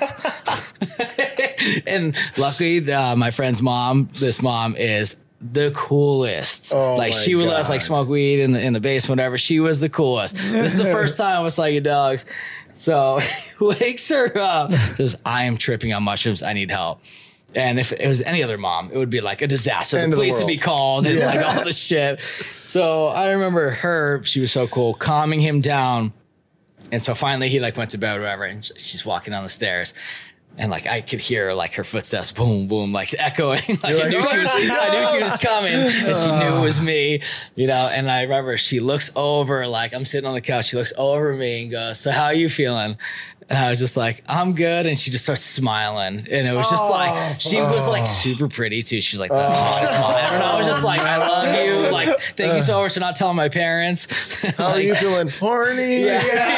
And luckily, my friend's mom, this mom is the coolest. She would let us smoke weed in the basement, whatever. She was the coolest. This is the first time with psychedelics. So he wakes her up, says, I am tripping on mushrooms. I need help. And if it was any other mom, it would be like a disaster. The police would be called and all this shit. So I remember her, she was so cool, calming him down. And so finally he went to bed or whatever. And she's walking down the stairs. And I could hear her footsteps, boom, boom, echoing. I knew she was coming, and she knew it was me, And I remember she looks over, I'm sitting on the couch. She looks over at me and goes, "So how are you feeling?" And I was just like, "I'm good." And she just starts smiling, and it was just she was super pretty too. She was like the hottest mom ever. And I was just like, "I love you. Thank you so much for not telling my parents." How are you feeling? Horny?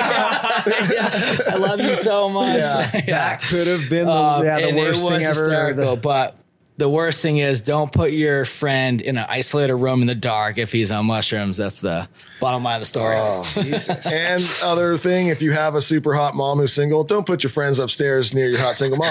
I love you so much. That could have been the worst thing ever. But the worst thing is, don't put your friend in an isolated room in the dark if he's on mushrooms. That's the bottom line of the story. Jesus. And other thing, if you have a super hot mom who's single, don't put your friends upstairs near your hot single mom.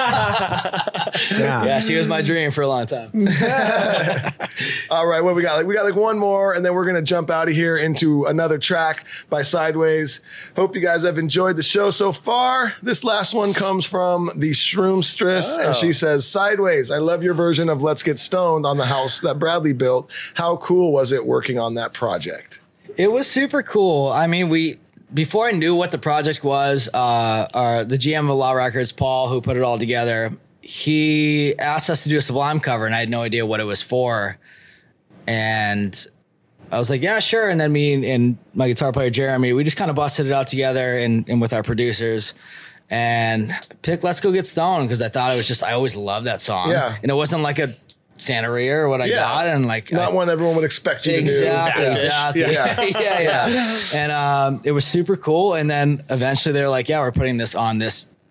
Yeah, she was my dream for a long time. All right, what we got? We got one more, and then we're gonna jump out of here into another track by Sideways. Hope you guys have enjoyed the show so far. This last one comes from the Shroomstress, and she says, "Sideways, I love your version of Let's Get Stoned on the house that Bradley built. How cool was it working on that project?" It was super cool. I mean, before I knew what the project was, the GM of Law Records, Paul, who put it all together, he asked us to do a Sublime cover, and I had no idea what it was for. And I was like, yeah, sure. And then me and my guitar player, Jeremy, we just kind of busted it out together and with our producers and picked Let's Go Get Stoned because I thought it was I always loved that song. Yeah. And it wasn't like a Santeria or what I got. And not one everyone would expect you to do. Exactly. Yeah. And it was super cool. And then eventually they were like, yeah, we're putting this on this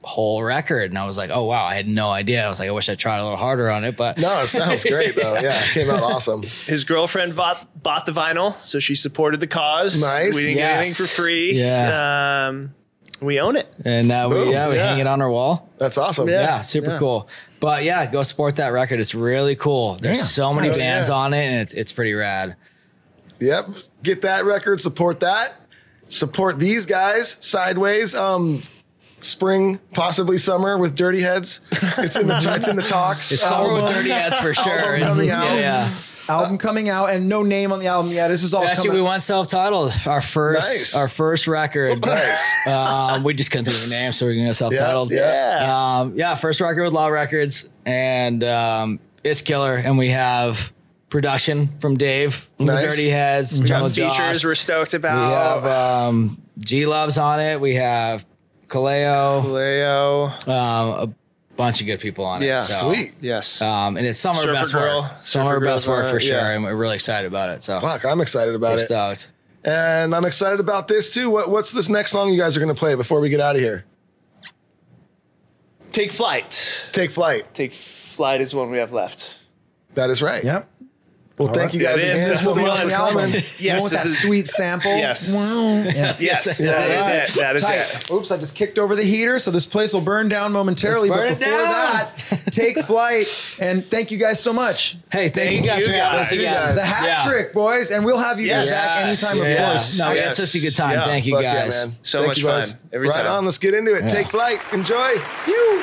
whole record. And I was like, oh, wow, I had no idea. I was like, I wish I tried a little harder on it, but No, it sounds great though. Yeah, it came out awesome. His girlfriend bought the vinyl, so she supported the cause. Nice. We didn't get anything for free. Yeah. We own it. And now we hang it on our wall. That's awesome. Yeah, super cool. But yeah, go support that record. It's really cool. There's so many bands on it, and it's pretty rad. Yep. Get that record, support that. Support these guys, Sideways. Spring, possibly summer with Dirty Heads. It's in the talks. It's summer with Dirty Heads for sure. Album coming out. Yeah. Album coming out and no name on the album yet. This is all Actually, we coming. went self-titled. Our first record. Nice. We just couldn't think of a name, so we're gonna go self-titled. Yeah. First record with Law Records, and it's killer. And we have production from Dave from Nice. the Dirty Heads. Jungle Features Josh. we're stoked We about. have G Love's on it. We have Kaleo. Leo. A bunch of good people on it. Yeah. So, Sweet. Yes. and it's some of our Surfer best Girl. work. Some of our Surfer best Girl's on work for it, sure, yeah. and we're really excited about it. So Fuck, I'm excited about we're it. stoked. And I'm excited about this too. What's this next song you guys are going to play before we get out of here? Take Flight. Take Flight. Take Flight is one we have left. That is right. Yep. Well, thank you guys It is. again That's so the much one. for coming. Yes, with this that is sweet sample. Yes. Wow. Yeah. Yes, that is it. That is Tight. it. Oops, I just kicked over the heater, so this place will burn down momentarily. Let's burn But it before down. that, take flight. And thank you guys so much. Hey, thank you guys you for having us guys. again. The hat Yeah. trick, boys. And we'll have you guys Yes. back anytime, of Yeah. course. No, we Yes. had such a good time. Yeah. Thank you Fuck guys. yeah, man. So Thank much you guys. fun. Every right time. on. Let's get into it. Yeah. Take Flight. Enjoy. You.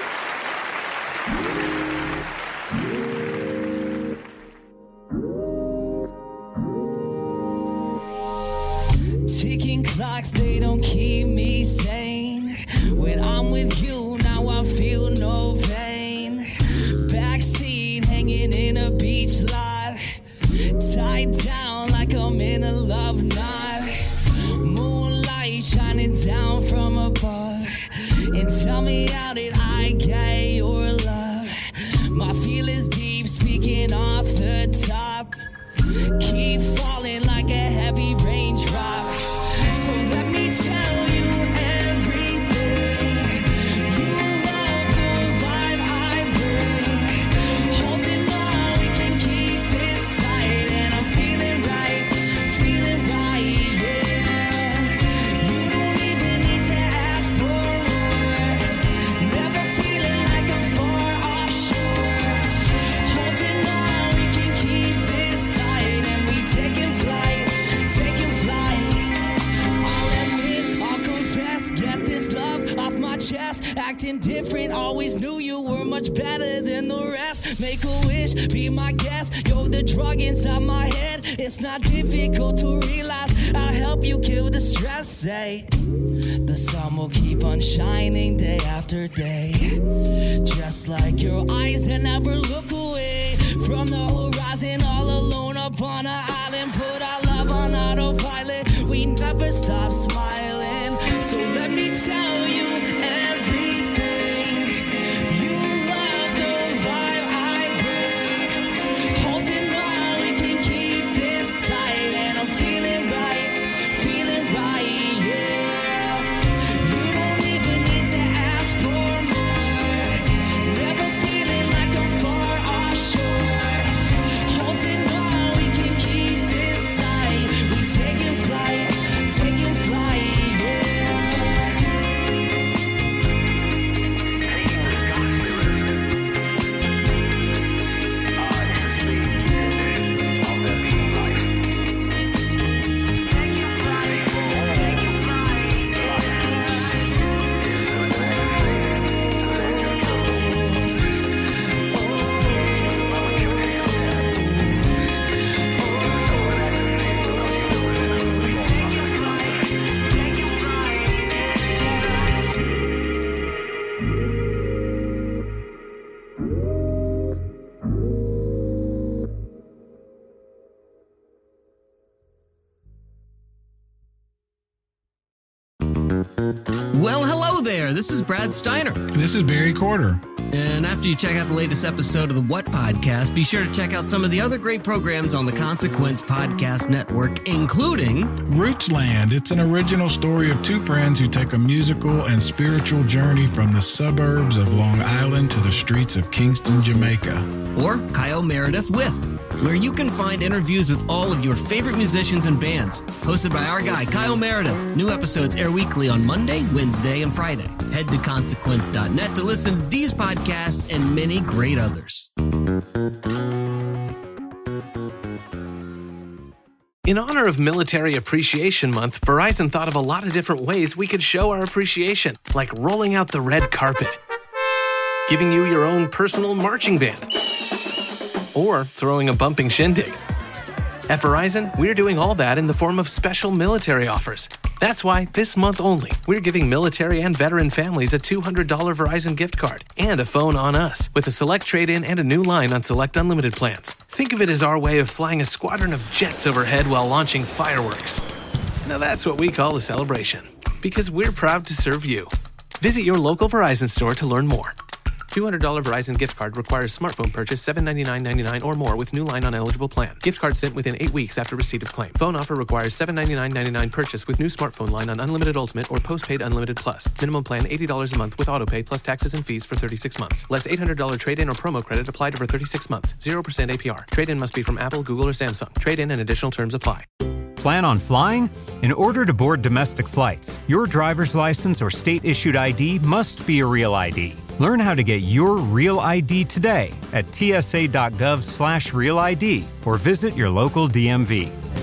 Ticking clocks, they don't keep me sane. When I'm with you, now I feel no pain. Backseat, hanging in a beach lot. Tied down like I'm in a love knot. Moonlight shining down from above. And tell me how did I get your love? My feelings deep, speaking off the top. Keep falling like a heavy raindrop. So let me tell you everything. You love the vibe I bring. Holding on, we can keep this tight. And I'm feeling right, yeah. You don't even need to ask for more. Never feeling like I'm far offshore. Holding on, we can keep this tight. And we taking flight, taking flight. I'll admit, I'll confess, get this love off my chest. Acting different, always knew you were much better than the rest. Make a wish, be my guest. You're the drug inside my head. It's not difficult to realize. I'll help you kill the stress. Say, the sun will keep on shining day after day. Just like your eyes that never look away from the horizon, all alone upon an island. Put our love on autopilot. We never stop smiling. So let me tell you everything. You love the vibe I bring. Holding on, we can keep this tight. And I'm feeling right, yeah. You don't even need to ask for more. Never feeling like I'm far offshore. Holding on, we can keep this tight. We taking flight, yeah. Well, hello there. This is Brad Steiner. This is Barry Corder. And And after you check out the latest episode of the What Podcast, be sure to check out some of the other great programs on the Consequence Podcast Network, including Rootsland. It's an original story of two friends who take a musical and spiritual journey from the suburbs of Long Island to the streets of Kingston, Jamaica. Or Kyle Meredith With, where you can find interviews with all of your favorite musicians and bands. Hosted by our guy, Kyle Meredith. New episodes air weekly on Monday, Wednesday, and Friday. Head to consequence.net to listen to these podcasts and many great others. In honor of Military Appreciation Month, Verizon thought of a lot of different ways we could show our appreciation, like rolling out the red carpet, giving you your own personal marching band, or throwing a bumping shindig. At Verizon, we're doing all that in the form of special military offers. That's why, this month only, we're giving military and veteran families a $200 Verizon gift card and a phone on us, with a select trade-in and a new line on select unlimited plans. Think of it as our way of flying a squadron of jets overhead while launching fireworks. Now that's what we call a celebration, because we're proud to serve you. Visit your local Verizon store to learn more. $200 Verizon gift card requires smartphone purchase $799.99 or more with new line on eligible plan. Gift card sent within 8 weeks after receipt of claim. Phone offer requires $799.99 purchase with new smartphone line on Unlimited Ultimate or Postpaid Unlimited Plus. Minimum plan $80 a month with autopay plus taxes and fees for 36 months. Less $800 trade-in or promo credit applied over 36 months. 0% APR. Trade-in must be from Apple, Google, or Samsung. Trade-in and additional terms apply. Plan on flying? In order to board domestic flights, your driver's license or state-issued ID must be a real ID. Learn how to get your real ID today at tsa.gov/realid or visit your local DMV.